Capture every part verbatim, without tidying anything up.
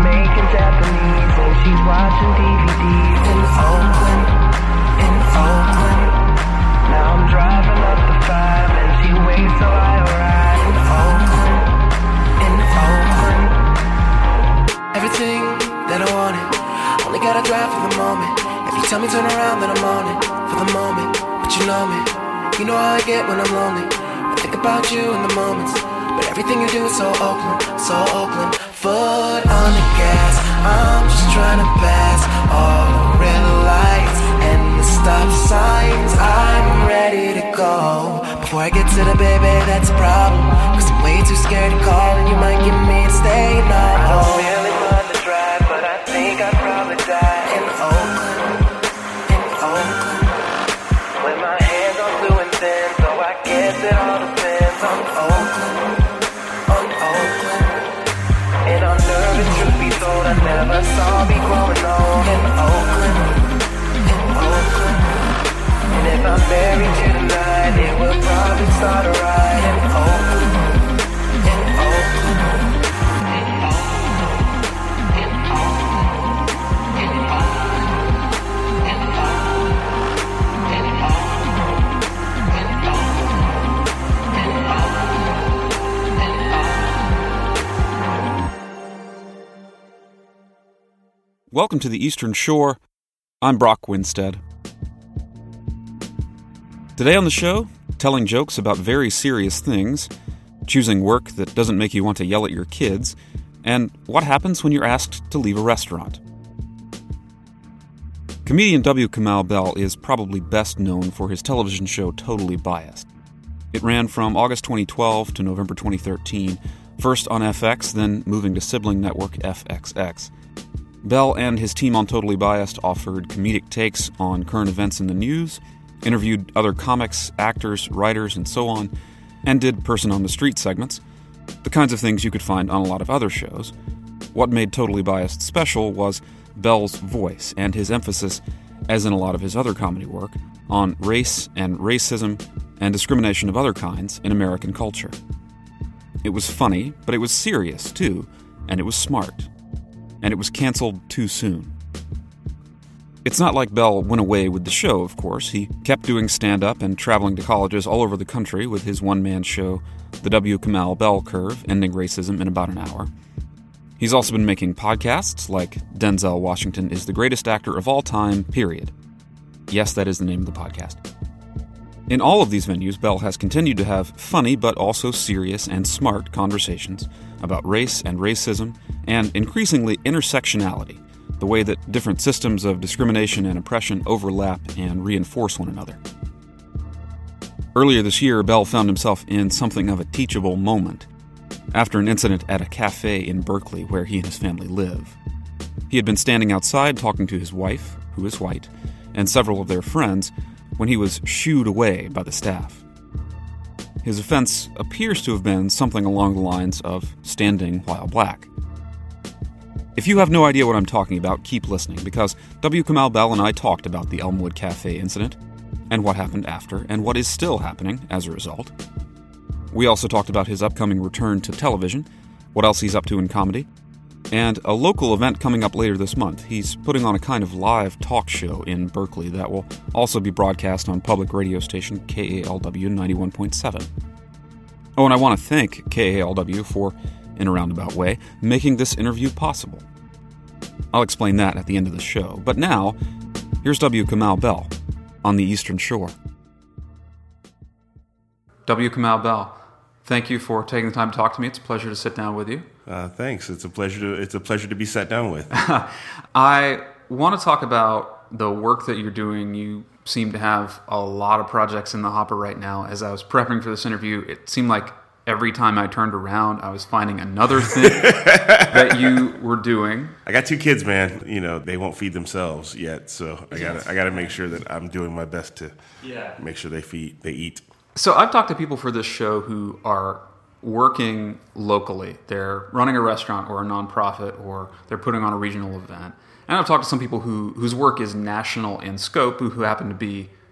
Jamaican, Japanese, and she's watching D V Ds in Oakland, in Oakland. Now I'm driving up the five, and she waits till I arrive in Oakland, in Oakland. Everything that I wanted, only gotta drive for the moment. If you tell me turn around, then I'm on it, for the moment. But you know me, you know how I get when I'm lonely. I think about you in the moments, but everything you do is so Oakland, so Oakland. Foot on the gas, I'm just trying to pass all the red lights and the stop signs. I'm ready to go. Before I get to the baby, that's a problem, cause I'm way too scared to call, and you might get me to stay no. I don't really mind the drive, but I think I'd probably die in Oakland, in Oakland. With my hands on blue and thin, so I guess it all depends on Oakland, on Oakland. And I'm nervous, truth be told, I never saw me growing old in Oakland, in Oakland. And if I'm buried here tonight, it will probably start a ride in Oakland, in Oakland. Welcome to the Eastern Shore. I'm Brock Winstead. Today on the show, telling jokes about very serious things, choosing work that doesn't make you want to yell at your kids, and what happens when you're asked to leave a restaurant. Comedian W. Kamau Bell is probably best known for his television show Totally Biased. It ran from August twenty twelve to November twenty thirteen, first on F X, then moving to sibling network F X X. Bell and his team on Totally Biased offered comedic takes on current events in the news, interviewed other comics, actors, writers, and so on, and did person-on-the-street segments, the kinds of things you could find on a lot of other shows. What made Totally Biased special was Bell's voice and his emphasis, as in a lot of his other comedy work, on race and racism and discrimination of other kinds in American culture. It was funny, but it was serious, too, and it was smart. And it was canceled too soon. It's not like Bell went away with the show, of course. He kept doing stand-up and traveling to colleges all over the country with his one-man show, The W. Kamau Bell Curve, Ending Racism in About an Hour. He's also been making podcasts like Denzel Washington is the greatest actor of all time, period. Yes, that is the name of the podcast. In all of these venues, Bell has continued to have funny but also serious and smart conversations about race and racism, and increasingly intersectionality, the way that different systems of discrimination and oppression overlap and reinforce one another. Earlier this year, Bell found himself in something of a teachable moment after an incident at a cafe in Berkeley where he and his family live. He had been standing outside talking to his wife, who is white, and several of their friends when he was shooed away by the staff. His offense appears to have been something along the lines of standing while black. If you have no idea what I'm talking about, keep listening, because W. Kamau Bell and I talked about the Elmwood Cafe incident, and what happened after, and what is still happening as a result. We also talked about his upcoming return to television, what else he's up to in comedy, and a local event coming up later this month. He's putting on a kind of live talk show in Berkeley that will also be broadcast on public radio station K A L W ninety-one point seven. Oh, and I want to thank K A L W for, in a roundabout way, making this interview possible. I'll explain that at the end of the show, but now, here's W. Kamau Bell on the Eastern Shore. W. Kamau Bell, thank you for taking the time to talk to me. It's a pleasure to sit down with you. Uh, thanks. It's a pleasure to it's a pleasure to be sat down with. I want to talk about the work that you're doing. You seem to have a lot of projects in the hopper right now. As I was prepping for this interview, it seemed like every time I turned around, I was finding another thing that you were doing. I got two kids, man. You know, they won't feed themselves yet, so I got I got to make sure that I'm doing my best to yeah. make sure they feed they eat. So I've talked to people for this show who are working locally. They're running a restaurant or a nonprofit, or they're putting on a regional event. And I've talked to some people who whose work is national in scope, who, who happen to be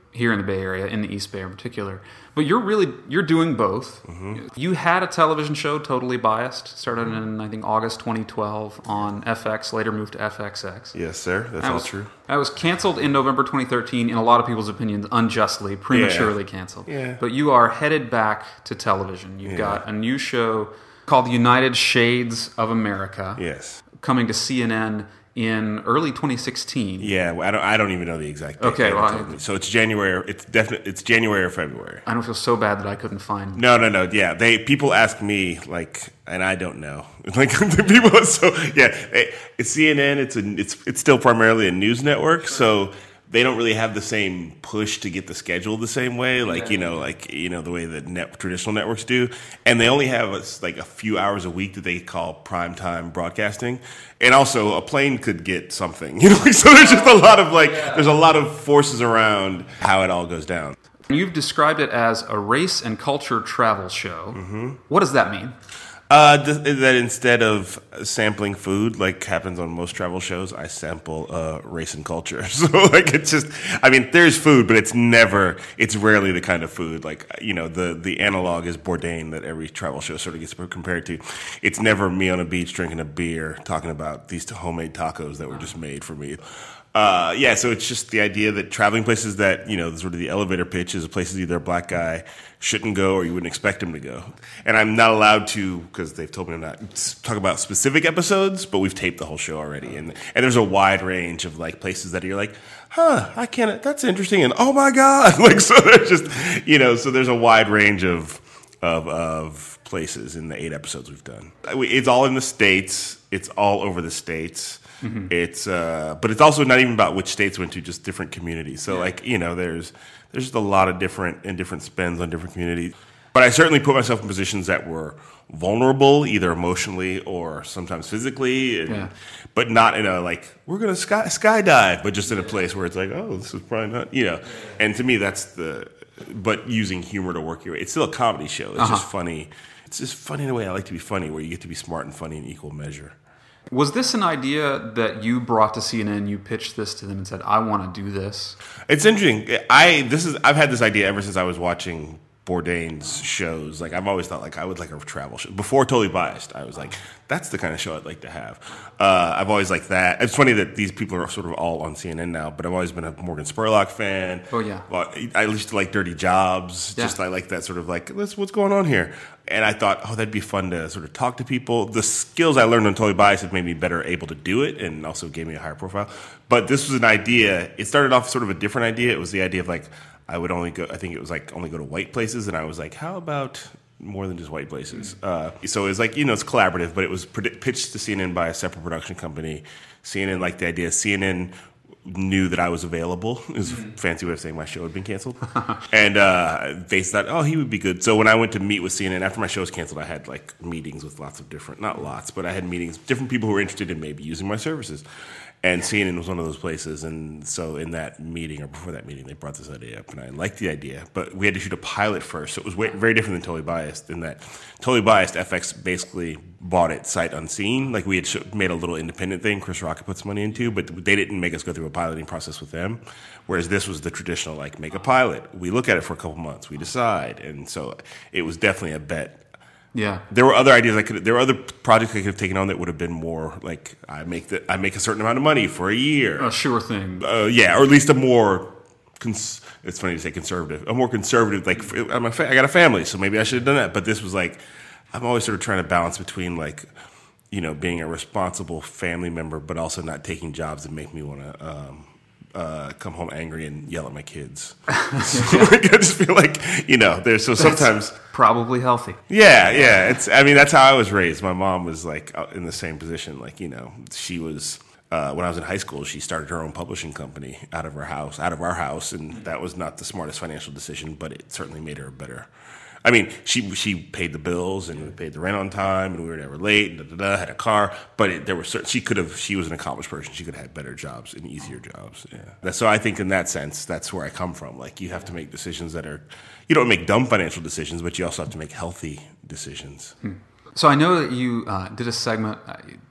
here in the Bay Area, in the East Bay in particular. But you're really, you're doing both. Mm-hmm. You had a television show, Totally Biased, started in, I think, August twenty twelve on F X, later moved to F X X. Yes, sir. That's that all was, true. That was canceled in November twenty thirteen, in a lot of people's opinions, unjustly, prematurely yeah. canceled. Yeah. But you are headed back to television. You've yeah. got a new show called United Shades of America. Yes. Coming to C N N in early twenty sixteen. Yeah, I don't. I don't even know the exact date. Okay, well, I, so it's January. It's definitely. It's January or February. I don't feel so bad that I couldn't find. No, no, no. Yeah, they people ask me like, and I don't know. Like the people. So yeah, it's C N N. It's a. It's it's still primarily a news network. So they don't really have the same push to get the schedule the same way, like you know, like you know the way that net, traditional networks do, and they only have a, like a few hours a week that they call prime time broadcasting, and also a plane could get something, you know. So there's just a lot of like, there's a lot of forces around how it all goes down. You've described it as a race and culture travel show. Mm-hmm. What does that mean? Uh, th- that instead of sampling food, like happens on most travel shows, I sample uh, race and culture. So, like, it's just, I mean, there's food, but it's never, it's rarely the kind of food, like, you know, the, the analog is Bourdain that every travel show sort of gets compared to. It's never me on a beach drinking a beer, talking about these homemade tacos that were just made for me. Uh, yeah, so it's just the idea that traveling places that, you know, sort of the elevator pitch is places either a black guy shouldn't go or you wouldn't expect him to go. And I'm not allowed to, because they've told me I'm not, talk about specific episodes, but we've taped the whole show already. And and there's a wide range of, like, places that you're like, huh, I can't, that's interesting, and oh my God. Like, so there's just, you know, so there's a wide range of of of places in the eight episodes we've done. It's all in the States. It's all over the States. Mm-hmm. It's, uh, but it's also not even about which states we went to, just different communities. So, yeah. like, you know, there's there's just a lot of different and different spends on different communities. But I certainly put myself in positions that were vulnerable, either emotionally or sometimes physically, and, yeah. but not in a like we're gonna sky skydive, but just in a place where it's like, oh, this is probably not, you know. And to me, that's the. But using humor to work your way, it's still a comedy show. It's uh-huh. just funny. It's just funny in a way I like to be funny, where you get to be smart and funny in equal measure. Was this an idea that you brought to C N N? You pitched this to them and said, "I want to do this." It's interesting. I this is I've had this idea ever since I was watching Bourdain's shows. Like, I've always thought, like, I would like a travel show. Before Totally Biased, I was like, that's the kind of show I'd like to have. Uh, I've always liked that. It's funny that these people are sort of all on C N N now, but I've always been a Morgan Spurlock fan. Oh, yeah. Well, I used to like Dirty Jobs. Yeah. Just I like that sort of like, let's, what's going on here? And I thought, oh, that'd be fun to sort of talk to people. The skills I learned on Totally Biased have made me better able to do it, and also gave me a higher profile. But this was an idea. It started off sort of a different idea. It was the idea of like, I would only go, I think it was like only go to white places. And I was like, how about more than just white places? Uh, so it was like, you know, it's collaborative, but it was pitched to C N N by a separate production company. C N N liked the idea. C N N knew that I was available. It was a fancy way of saying my show had been canceled. And uh, they thought, oh, he would be good. So when I went to meet with C N N, after my show was canceled, I had like meetings with lots of different, not lots, but I had meetings, different people who were interested in maybe using my services. And C N N was one of those places. And so in that meeting, or before that meeting, they brought this idea up. And I liked the idea. But we had to shoot a pilot first. So it was way, very different than Totally Biased, in that Totally Biased, F X basically bought it sight unseen. Like, we had sh- made a little independent thing Chris Rock put some money into, but they didn't make us go through a piloting process with them. Whereas this was the traditional, like, make a pilot. We look at it for a couple months. We decide. And so it was definitely a bet. Yeah, there were other ideas I could. There were other projects I could have taken on that would have been more like I make the I make a certain amount of money for a year. A sure thing. Uh, yeah, or at least a more. Cons- it's funny to say conservative. A more conservative. Like, I'm a fa- I got a family, so maybe I should have done that. But this was like, I'm always sort of trying to balance between, like, you know, being a responsible family member, but also not taking jobs that make me want to. Um, Uh, come home angry and yell at my kids. So, like, I just feel like, you know, there's so sometimes that's probably healthy. Yeah, yeah. It's. I mean, that's how I was raised. My mom was like in the same position. Like, you know, she was uh, when I was in high school. She started her own publishing company out of her house, out of our house, and that was not the smartest financial decision, but it certainly made her a better. I mean, she she paid the bills and we paid the rent on time, and we were never late. Da, da, da, had a car, but it, there were certain, she could have. She was an accomplished person. She could have had better jobs and easier jobs. Yeah. So I think in that sense, that's where I come from. Like, you have to make decisions that are. You don't make dumb financial decisions, but you also have to make healthy decisions. Hmm. So I know that you uh, did a segment. Uh,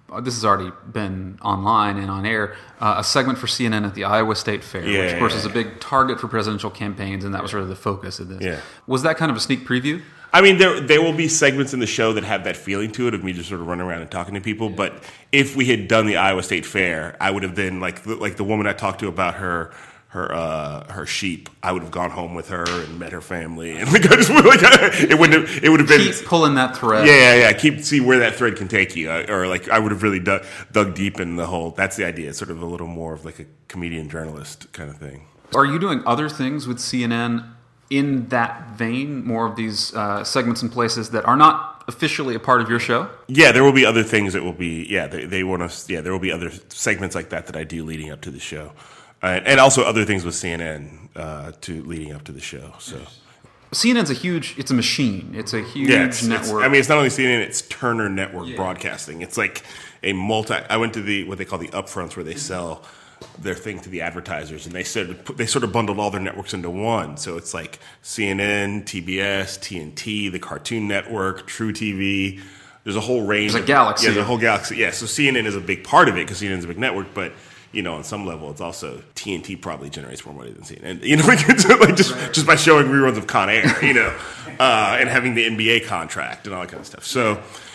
uh, this has already been online and on air, uh, a segment for C N N at the Iowa State Fair, Yeah, which of course yeah, is a big target for presidential campaigns, and that was sort of the focus of this. Yeah. Was that kind of a sneak preview? I mean, there there will be segments in the show that have that feeling to it of me just sort of running around and talking to people. But if we had done the Iowa State Fair, I would have been like the, like the woman I talked to about her her uh, her sheep. I would have gone home with her and met her family, and like I just like it wouldn't have, it would have been Keep pulling that thread. Yeah, yeah, yeah. Keep see where that thread can take you, uh, or like I would have really dug, dug deep in the whole. That's the idea. It's sort of a little more of like a comedian journalist kind of thing. Are you doing other things with C N N in that vein? More of these uh, segments and places that are not officially a part of your show? Yeah, there will be other things that will be. Yeah, they, they want us. Yeah, there will be other segments like that that I do leading up to the show, uh, and also other things with C N N uh, to leading up to the show. So. C N N's a huge, it's a machine. It's a huge Yeah, it's, network. It's, I mean, it's not only C N N, it's Turner Network Broadcasting. It's like a multi. I went to the what they call the upfronts where they sell their thing to the advertisers, and they sort of they sort of bundled all their networks into one. So it's like C N N, T B S, T N T, the Cartoon Network, True T V. There's a whole range. There's a of, galaxy. Yeah, there's a whole galaxy. Yeah, so C N N is a big part of it because C N N is a big network, but. You know, on some level, it's also T N T probably generates more money than C N N. You know, like just just by showing reruns of Con Air, you know, uh, and having the N B A contract and all that kind of stuff. So,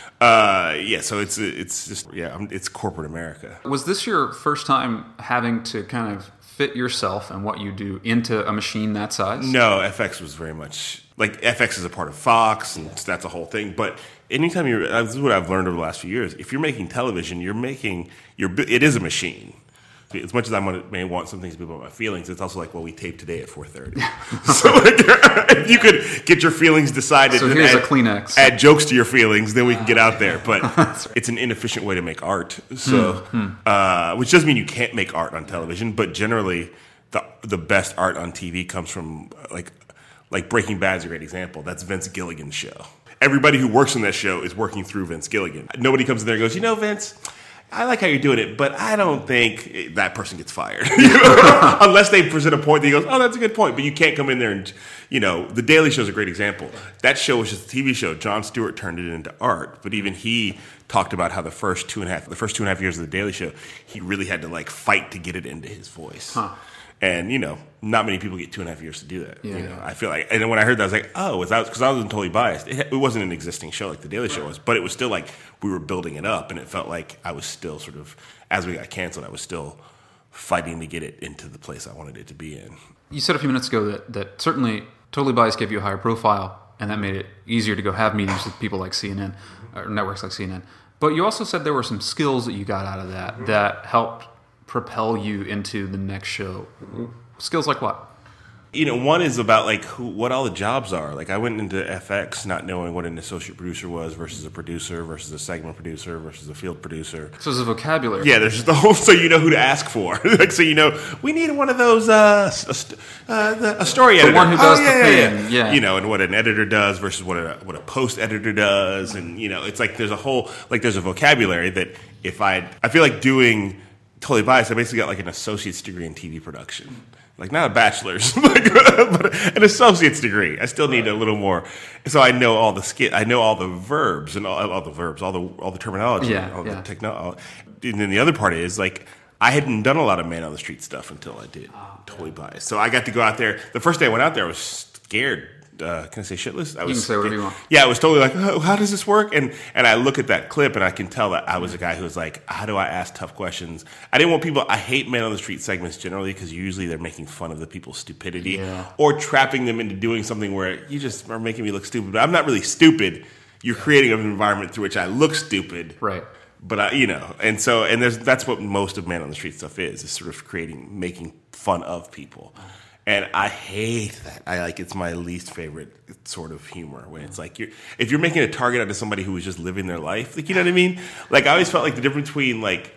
uh, yeah, so it's it's just yeah, it's corporate America. Was this your first time having to kind of fit yourself and what you do into a machine that size? No, F X was very much like F X is a part of Fox, and that's a whole thing. But anytime you're, this is what I've learned over the last few years. If you're making television, you're making you're it is a machine. As much as I may want some things to be about my feelings, it's also like, well, we taped today at four thirty. So like, if you could get your feelings decided so and here's add, a Kleenex. add jokes to your feelings, then we can get out there. But right. It's an inefficient way to make art. So, hmm. uh, which doesn't mean you can't make art on television, but generally the the best art on T V comes from like like Breaking Bad is a great example. That's Vince Gilligan's show. Everybody who works on that show is working through Vince Gilligan. Nobody comes in there and goes, you know, Vince, I like how you're doing it, but I don't think that person gets fired. You know? Unless they present a point that he goes, oh, that's a good point. But you can't come in there and, you know, The Daily Show is a great example. That show was just a T V show. Jon Stewart turned it into art. But even he talked about how the first two and a half, the first two and a half years of The Daily Show, he really had to, like, fight to get it into his voice. Huh. And, you know, not many people get two and a half years to do that. Yeah. You know, I feel like, and then when I heard that, I was like, oh, because I wasn't totally biased. It, it wasn't an existing show like The Daily Show was, but it was still like we were building it up, and it felt like I was still sort of, as we got canceled, I was still fighting to get it into the place I wanted it to be in. You said a few minutes ago that, that certainly Totally Biased gave you a higher profile, and that made it easier to go have meetings with people like C N N, or networks like C N N. But you also said there were some skills that you got out of that that helped propel you into the next show. Skills like what? You know, one is about like who, what all the jobs are. Like I went into F X not knowing what an associate producer was versus a producer versus a segment producer versus a field producer. So there's a vocabulary. Yeah, there's just the whole, so you know who to ask for. Like, so you know, we need one of those, uh, a, uh, the, a story editor. The one who does oh, yeah, the yeah, thing, yeah. yeah. You know, and what an editor does versus what a, what a post editor does. And, you know, it's like there's a whole, like there's a vocabulary that if I, I feel like doing Totally Biased, I basically got like an associate's degree in T V production. Like not a bachelor's, but an associate's degree. I still need a little more, so I know all the skit. I know all the verbs and all, all the verbs, all the all the terminology, yeah, all yeah. the technology. And then the other part is like I hadn't done a lot of man on the street stuff until I did Totally Biased. So I got to go out there. The first day I went out there, I was scared. Uh, can I say shitless? I was, you can say whatever you want. Yeah, I was totally like, oh, how does this work? And and I look at that clip and I can tell that I was a guy who was like, how do I ask tough questions? I didn't want people, I hate man on the street segments generally because usually they're making fun of the people's stupidity yeah. or trapping them into doing something where you just are making me look stupid. But I'm not really stupid. You're creating an environment through which I look stupid. Right. But I, you know, and so, and there's, that's what most of man on the street stuff is, is sort of creating, making fun of people. And I hate that. I like it's my least favorite sort of humor when it's like you're if you're making a target out of somebody who was just living their life, like you know what I mean? Like I always felt like the difference between like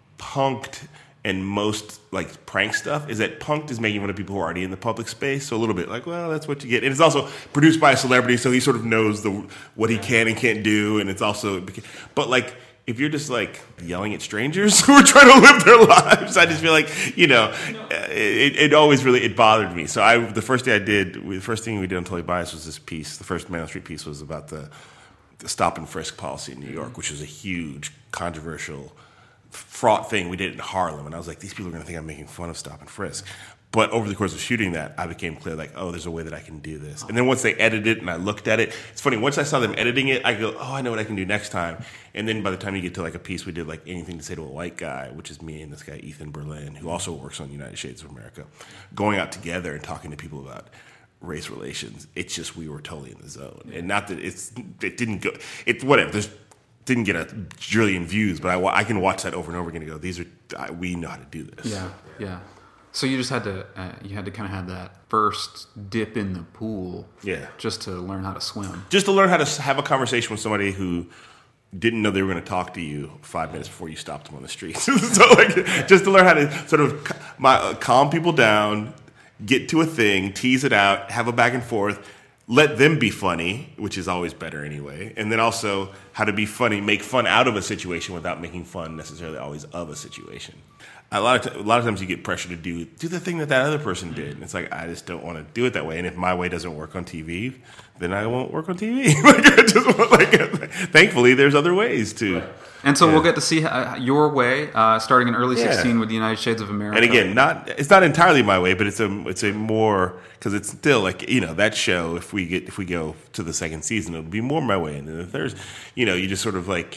punked and most like prank stuff is that punked is making fun of people who are already in the public space. So a little bit like, well, that's what you get. And it's also produced by a celebrity, so he sort of knows the what he can and can't do. And it's also, but like. If you're just like yelling at strangers who are trying to live their lives, I just feel like, you know, it, it always really, it bothered me. So I, the first day I did, the first thing we did on Totally Biased was this piece. The first Man on the Street piece was about the the stop and frisk policy in New York, which was a huge, controversial, fraught thing. We did it in Harlem, and I was like, these people are going to think I'm making fun of stop and frisk. But over the course of shooting that, I became clear, like, oh, there's a way that I can do this. And then once they edited it and I looked at it, it's funny, once I saw them editing it, I go, oh, I know what I can do next time. And then by the time you get to, like, a piece, we did, like, Anything to Say to a White Guy, which is me and this guy, Ethan Berlin, who also works on United Shades of America, going out together and talking to people about race relations. It's just we were totally in the zone. And not that it's, it didn't go, it, whatever, there's, didn't get a trillion views, but I, I can watch that over and over again and go, these are, we know how to do this. Yeah, yeah. So you just had to, uh, you had to kind of have that first dip in the pool, yeah, just to learn how to swim, just to learn how to have a conversation with somebody who didn't know they were going to talk to you five minutes before you stopped them on the street. So, like, just to learn how to sort of my, uh, calm people down, get to a thing, tease it out, have a back and forth, let them be funny, which is always better anyway, and then also how to be funny, make fun out of a situation without making fun necessarily always of a situation. A lot of t- a lot of times you get pressure to do do the thing that that other person did. And it's like, I just don't want to do it that way. And if my way doesn't work on T V, then I won't work on T V. like, I just want, like, thankfully, there's other ways to. Right. And so yeah. we'll get to see uh, your way, uh, starting in early Yeah. sixteen with the United Shades of America. And again, not it's not entirely my way, but it's a it's a more because it's still like, you know, that show. If we get if we go to the second season, it'll be more my way. And then if there's, you know, you just sort of like,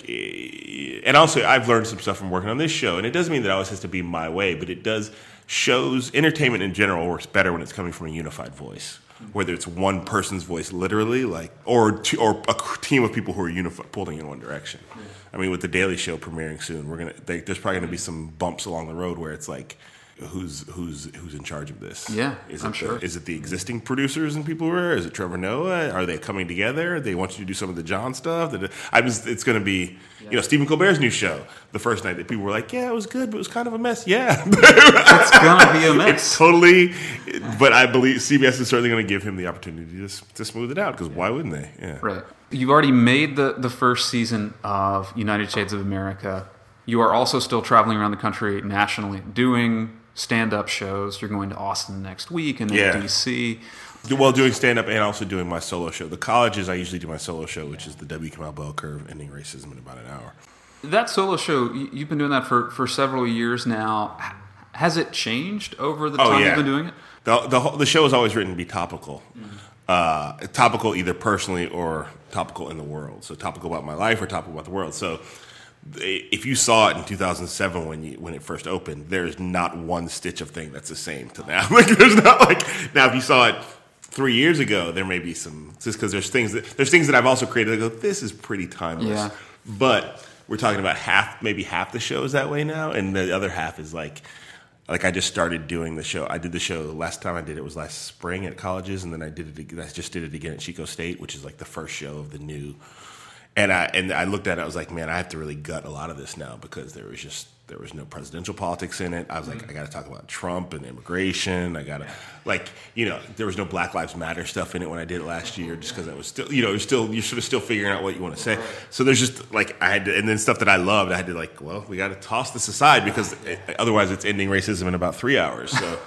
and also I've learned some stuff from working on this show, and it doesn't mean that it always has to be my way, but it does shows entertainment in general works better when it's coming from a unified voice. Whether it's one person's voice, literally, like, or two, or a team of people who are unified, pulling in one direction. Yeah. I mean, with the Daily Show premiering soon, we're gonna they, there's probably gonna be some bumps along the road where it's like, who's who's who's in charge of this? Yeah, is I'm it sure. The, is it the existing producers and people who are? Is it Trevor Noah? Are they coming together? They want you to do some of the John stuff. I was. It's gonna be. Yeah. You know, Stephen Colbert's new show, the first night that people were like, yeah, it was good, but it was kind of a mess. Yeah. It's going to be a mess. It's totally, but I believe C B S is certainly going to give him the opportunity to, to smooth it out, because why wouldn't they? Yeah. Right. You've already made the, the first season of United Shades of America. You are also still traveling around the country nationally doing stand-up shows. You're going to Austin next week and then yeah. D C. Well, doing stand-up and also doing my solo show. The colleges, I usually do my solo show, which is the W. Kamau Bell Curve, Ending Racism in About an Hour. That solo show, you've been doing that for, for several years now. Has it changed over the oh, time yeah. you've been doing it? The, the, the show is always written to be topical. Mm-hmm. Uh, topical either personally or topical in the world. So topical about my life or topical about the world. So if you saw it in two thousand seven when you when it first opened, there's not one stitch of thing that's the same to now. Like, there's not like now if you saw it three years ago, there may be some just because there's things that there's things that I've also created that go, this is pretty timeless. Yeah. But we're talking about half, maybe half the show is that way now, and the other half is like. Like, I just started doing the show. I did the show last time I did it was last spring at colleges, and then I did it. I just did it again at Chico State, which is like the first show of the new. And I and I looked at it. I was like, man, I have to really gut a lot of this now because there was just there was no presidential politics in it. I was like, mm-hmm. I got to talk about Trump and immigration. I got to like, you know, there was no Black Lives Matter stuff in it when I did it last year, just because I was still, you know, you're still you're sort of still figuring out what you want to say. So there's just like I had to, and then stuff that I loved, I had to like, well, we got to toss this aside because it, otherwise it's ending racism in about three hours. So,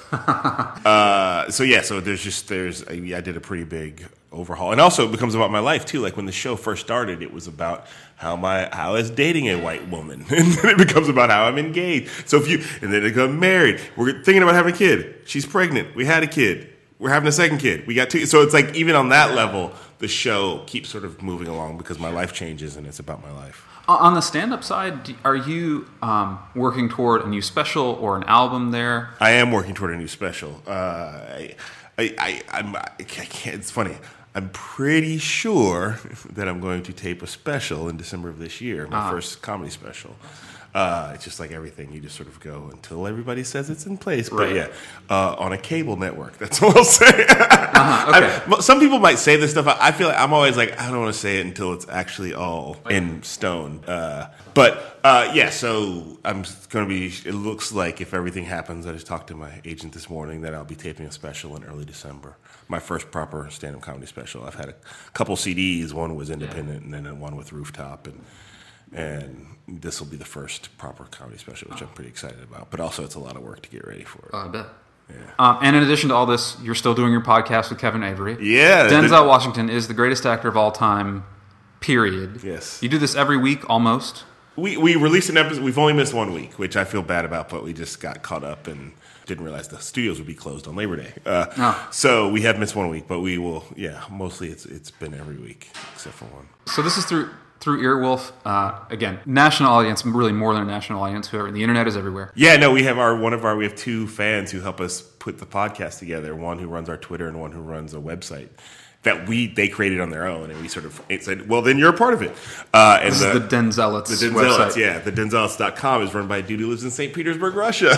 uh, so yeah, so there's just there's I, I did a pretty big overhaul, and also it becomes about my life too. Like when the show first started, it was about how my how I was dating a white woman, and then it becomes about how I'm engaged. So if you and then it got married, we're thinking about having a kid. She's pregnant. We had a kid. We're having a second kid. We got two. So it's like even on that level, the show keeps sort of moving along because my life changes, and it's about my life. On the stand-up side, are you um, working toward a new special or an album there? I am working toward a new special. Uh, I, I, I, I'm, I can't. It's funny. I'm pretty sure that I'm going to tape a special in December of this year, my uh-huh. first comedy special. Uh, it's just like everything. You just sort of go until everybody says it's in place. But right. yeah, uh, on a cable network. That's all I'll say. uh-huh, okay. I, some people might say this stuff. I feel like I'm always like, I don't want to say it until it's actually all right. in stone. Uh, but uh, yeah, so I'm going to be, it looks like if everything happens, I just talked to my agent this morning that I'll be taping a special in early December. My first proper stand-up comedy special. I've had a couple C Ds. One was independent, yeah. and then one with Rooftop, and and this will be the first proper comedy special, which I'm pretty excited about. But also, it's a lot of work to get ready for it. Oh, I bet. Yeah. Um, and in addition to all this, you're still doing your podcast with Kevin Avery. Yeah. Denzel Washington is the greatest actor of all time. period. Yes. You do this every week, almost. We we released an episode. We've only missed one week, which I feel bad about, but we just got caught up and didn't realize the studios would be closed on Labor Day. Uh, Oh. So we have missed one week, but we will. Yeah, mostly it's it's been every week except for one. So this is through through Earwolf. Uh, again, national audience, really more than a national audience. Whoever, the internet is everywhere. Yeah, no, we have our one of our we have two fans who help us put the podcast together. One who runs our Twitter and one who runs a website that we they created on their own, and we sort of it said, well, then you're a part of it. Uh, and This the, is the Denzelites the Denzelites, website. yeah, the Denzelites dot com is run by a dude who lives in Saint Petersburg, Russia.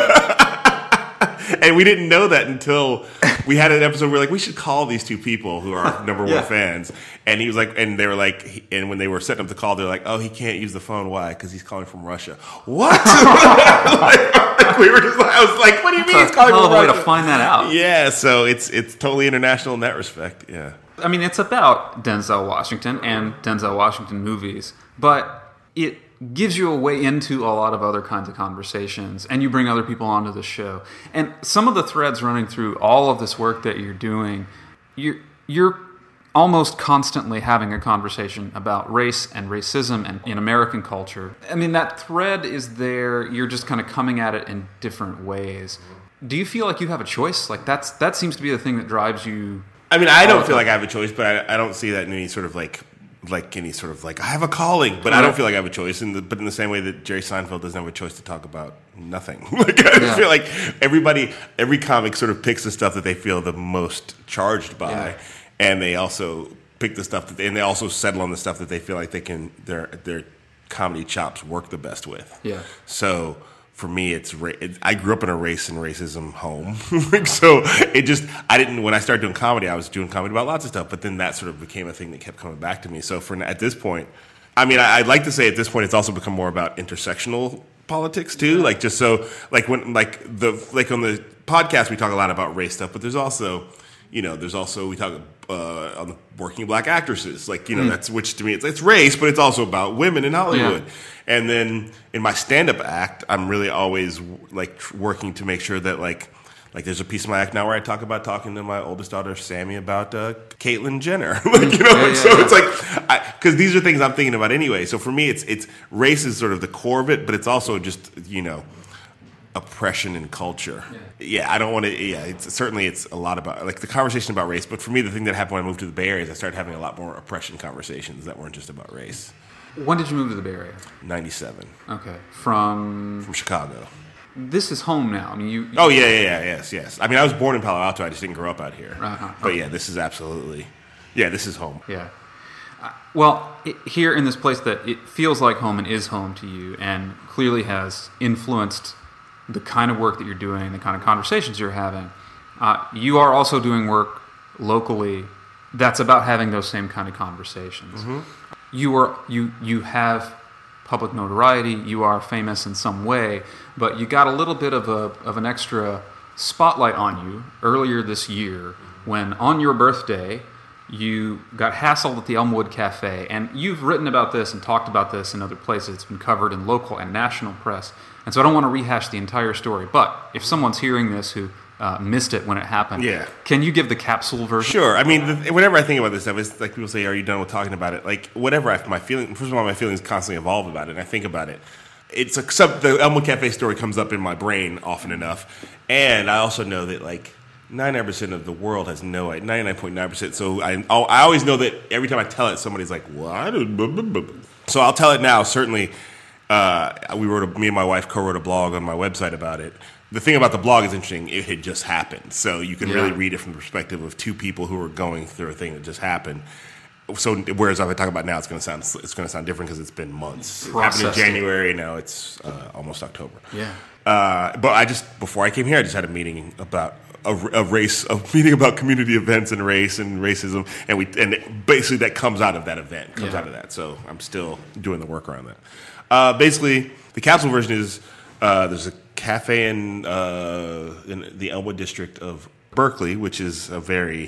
And we didn't know that until we had an episode where we're like, we should call these two people who are our number one Yeah. fans. And he was like, and they were like, and when they were setting up the call, they're like, oh, he can't use the phone. Why? Because he's calling from Russia. What? like, we were just like, I was like, what do you mean he's It's a calling hell from of a way Russia? to find that out. Yeah, so it's it's totally international in that respect. Yeah. I mean, it's about Denzel Washington and Denzel Washington movies, but it gives you a way into a lot of other kinds of conversations, and you bring other people onto the show. And some of the threads running through all of this work that you're doing, you're, you're almost constantly having a conversation about race and racism and in American culture. I mean, that thread is there. You're just kind of coming at it in different ways. Do you feel like you have a choice? Like that's that seems to be the thing that drives you. I mean, I all don't the feel time. like I have a choice, but I, I don't see that in any sort of like, like any sort of like I have a calling, but I don't feel like I have a choice. In the, but in the same way that Jerry Seinfeld doesn't have a choice to talk about nothing. like I Yeah. feel like everybody, every comic sort of picks the stuff that they feel the most charged by, Yeah. and they also pick the stuff that, they, and they also settle on the stuff that they feel like they can their their comedy chops work the best with. Yeah. So. For me, it's ra- it, I grew up in a race and racism home, like, so it just I didn't when I started doing comedy, I was doing comedy about lots of stuff, but then that sort of became a thing that kept coming back to me. So for at this point, I mean, I, I'd like to say at this point, it's also become more about intersectional politics too, like just so like when like the like on the podcast we talk a lot about race stuff, but there's also you know there's also we talk uh, on the working black actresses, like you know mm. that's which to me it's, it's race, but it's also about women in Hollywood. Yeah. And then in my stand-up act, I'm really always like working to make sure that like, like there's a piece of my act now where I talk about talking to my oldest daughter Sammy about uh, Caitlyn Jenner, like you know. Yeah, yeah, so yeah. it's like because these are things I'm thinking about anyway. So for me, it's it's race is sort of the core of it, but it's also just you know oppression and culture. Yeah, yeah I don't want to. Yeah, it's certainly it's a lot about like the conversation about race. But for me, the thing that happened when I moved to the Bay Area is I started having a lot more oppression conversations that weren't just about race. When did you move to the Bay Area? ninety-seven. Okay. From... From Chicago. This is home now. I mean, you... you oh, yeah, yeah, yeah, yes, yes. I mean, I was born in Palo Alto. I just didn't grow up out here. Uh-huh. But, Okay. yeah, this is absolutely... Yeah, this is home. Yeah. Uh, well, it, here in this place that it feels like home and is home to you and clearly has influenced the kind of work that you're doing, the kind of conversations you're having, uh, you are also doing work locally that's about having those same kind of conversations. Mm-hmm. You are you you have public notoriety. You are famous in some way, but you got a little bit of a of an extra spotlight on you earlier this year when on your birthday you got hassled at the Elmwood Cafe, and you've written about this and talked about this in other places. It's been covered in local and national press, and so I don't want to rehash the entire story. But if someone's hearing this who Uh, missed it when it happened. Yeah. Can you give the capsule version? Sure. I mean, the, whenever I think about this stuff, it's like people say, "Are you done with talking about it?" Like, whatever. I, my feeling. First of all, my feelings constantly evolve about it, and I think about it. It's a sub, the Elmwood Cafe story comes up in my brain often enough, and I also know that like ninety-nine percent of the world has no idea. ninety-nine point nine percent. So I, I always know that every time I tell it, somebody's like, "What?" So I'll tell it now. Certainly, uh, we wrote. A, me and my wife co-wrote a blog on my website about it. The thing about the blog is interesting. It had just happened, so you can Yeah. really read it from the perspective of two people who are going through a thing that just happened. So, whereas if I talk about it now, it's going to sound it's going to sound different because it's been months. It happened in January. Now it's uh, almost October. Yeah. Uh, but I just before I came here, I just had a meeting about a, a race, a meeting about community events and race and racism, and we and basically that comes out of that event, comes Yeah. out of that. So I'm still doing the work around that. Uh, basically, the capsule version is uh, there's a cafe in, uh, in the Elmwood district of Berkeley, which is a very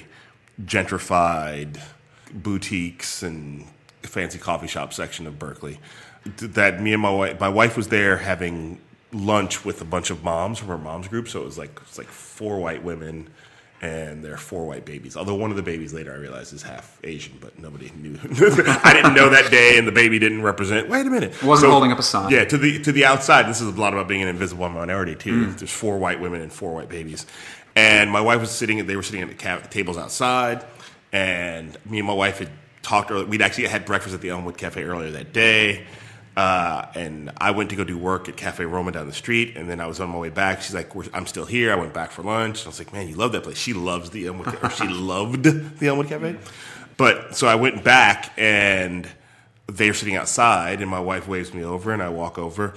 gentrified boutiques and fancy coffee shop section of Berkeley. That me and my wife, my wife was there having lunch with a bunch of moms from her mom's group. So it was like it's like four white women And they're four white babies. Although one of the babies later I realized is half Asian, but nobody knew. I didn't know that day, and the baby didn't represent. Wait a minute, wasn't so, holding up a sign. Yeah, to the to the outside. This is a lot about being an invisible minority too. Mm. There's four white women and four white babies, and my wife was sitting. They were sitting at the ca- tables outside, and me and my wife had talked. Earlier. We'd actually had breakfast at the Elmwood Cafe earlier that day. Uh, and I went to go do work at Cafe Roma down the street, and then I was on my way back. She's like, We're, "I'm still here." I went back for lunch. I was like, "Man, you love that place." She loves the Elmwood, or she loved the Elmwood Cafe. But so I went back, and they're sitting outside, and my wife waves me over, and I walk over,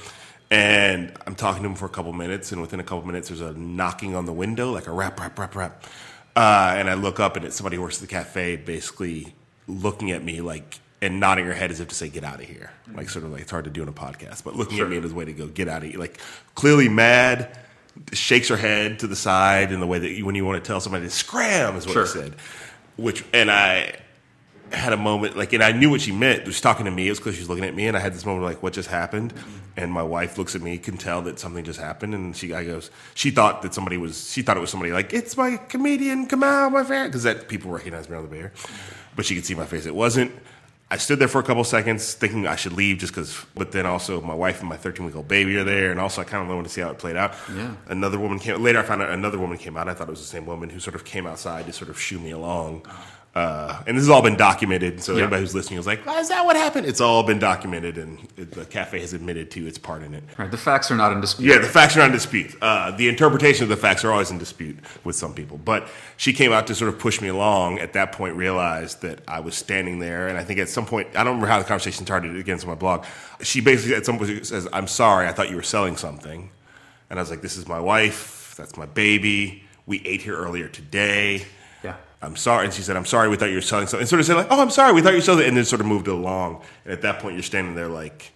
and I'm talking to them for a couple minutes, and within a couple minutes, there's a knocking on the window, like a rap, rap, rap, rap, uh, and I look up, and it's somebody who works at the cafe, basically looking at me like. And nodding her head as if to say, "Get out of here." Like, sort of like, it's hard to do in a podcast, but looking Sure. at me as a way to go, "Get out of here." Like, clearly mad, shakes her head to the side in the way that you, when you want to tell somebody to scram, is what Sure. he said. Which, and I had a moment, like, and I knew what she meant. She was talking to me. It was because she was looking at me, and I had this moment like, what just happened? And my wife looks at me, can tell that something just happened, and she I goes, she thought that somebody was, she thought it was somebody like, "It's my comedian Kamal, my fan," because that people recognize me on the Bay Area. But she could see my face. It wasn't. I stood there for a couple seconds thinking I should leave just because, but then also my wife and my thirteen-week-old baby are there, and also I kind of wanted to see how it played out. Yeah. Another woman came, later I found out another woman came out. I thought it was the same woman who sort of came outside to sort of shoo me along. Uh, and this has all been documented, so Yeah. anybody who's listening is like, "Why is that what happened?" It's all been documented, and it, the cafe has admitted to its part in it. Right, the facts are not in dispute. Yeah, the facts are not in dispute. Uh, the interpretation of the facts are always in dispute with some people. But she came out to sort of push me along. At that point, realized that I was standing there, and I think at some point, I don't remember how the conversation started. Against my blog, she basically at some point says, "I'm sorry, I thought you were selling something," and I was like, "This is my wife. That's my baby. We ate here earlier today." Yeah. I'm sorry. And she said, "I'm sorry, we thought you were selling something." And sort of said like, "Oh, I'm sorry, we thought you were selling it," and then sort of moved it along. And at that point, you're standing there like,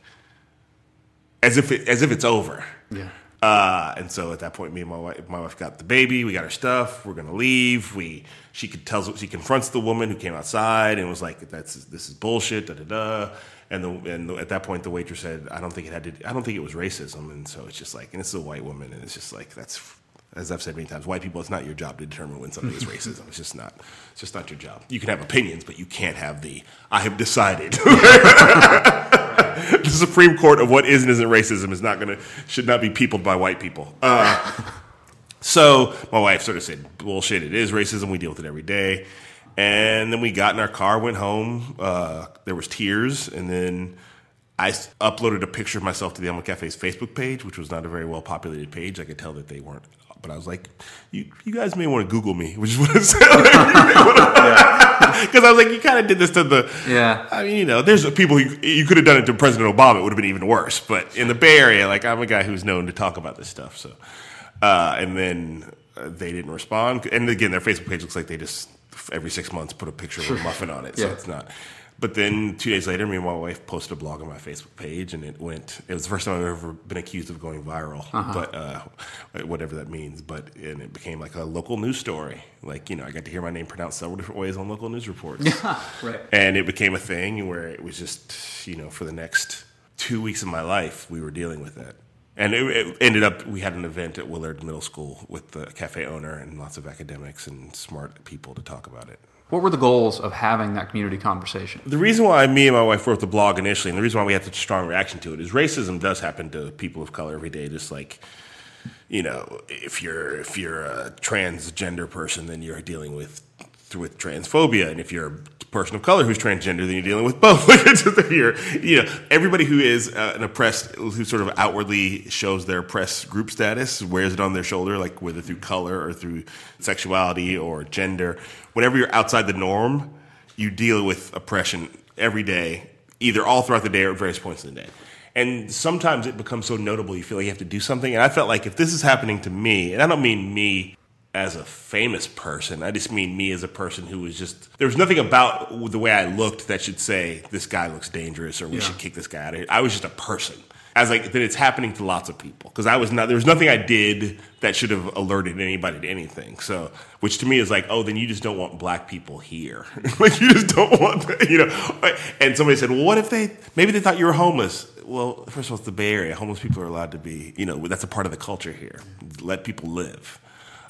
as if it, as if it's over. Yeah. Uh, and so at that point, me and my wife, my wife got the baby. We got our stuff. We're gonna leave. We she could tells she confronts the woman who came outside and was like, "That's this is bullshit." Da da da. And the and the, at that point, the waitress said, "I don't think it had to. I don't think it was racism." And so it's just like, and this is a white woman, and it's just like that's. As I've said many times, white people, it's not your job to determine when something is racism. It's just not. It's just not your job. You can have opinions, but you can't have the "I have decided." The Supreme Court of what is and isn't racism is not going to should not be peopled by white people. Uh, so my wife sort of said, "Bullshit! It is racism. We deal with it every day." And then we got in our car, went home. Uh, there was tears, and then I uploaded a picture of myself to the Elmwood Cafe's Facebook page, which was not a very well populated page. I could tell that they weren't. But I was like, you you guys may want to Google me, which is what I said. Because I was like, you kind of did this to the... Yeah. I mean, you know, there's people, who, you could have done it to President Obama. It would have been even worse. But in the Bay Area, like, I'm a guy who's known to talk about this stuff. So, uh, and then uh, they didn't respond. And again, their Facebook page looks like they just, every six months, put a picture of a muffin on it. So Yeah. it's not... But then two days later, me and my wife posted a blog on my Facebook page, and it went. It was the first time I've ever been accused of going viral, Uh-huh. but uh, whatever that means. But and it became like a local news story. Like you know, I got to hear my name pronounced several different ways on local news reports, Right. and it became a thing where it was just you know for the next two weeks of my life we were dealing with that. And it, it ended up, we had an event at Willard Middle School with the cafe owner and lots of academics and smart people to talk about it. What were the goals of having that community conversation? The reason why me and my wife wrote the blog initially, and the reason why we had such a strong reaction to it, is racism does happen to people of color every day. Just like, you know, if you're if you're a transgender person, then you're dealing with with transphobia, and if you're a person of color who's transgender, then you're dealing with both. Like it's just you're, you know, everybody who is uh, an oppressed, who sort of outwardly shows their oppressed group status, wears it on their shoulder, like whether through color or through sexuality or gender. Whenever you're outside the norm, you deal with oppression every day, either all throughout the day or at various points in the day. And sometimes it becomes so notable you feel like you have to do something. And I felt like if this is happening to me, and I don't mean me as a famous person, I just mean me as a person who was just, there was nothing about the way I looked that should say, this guy looks dangerous or we Yeah. should kick this guy out of here. I was just a person. I was like, then it's happening to lots of people. Because I was not, there was nothing I did that should have alerted anybody to anything. So, which to me is like, oh, then you just don't want black people here. Like, you just don't want, you know. And somebody said, well, what if they, maybe they thought you were homeless. Well, first of all, it's the Bay Area. Homeless people are allowed to be, you know, that's a part of the culture here. Let people live.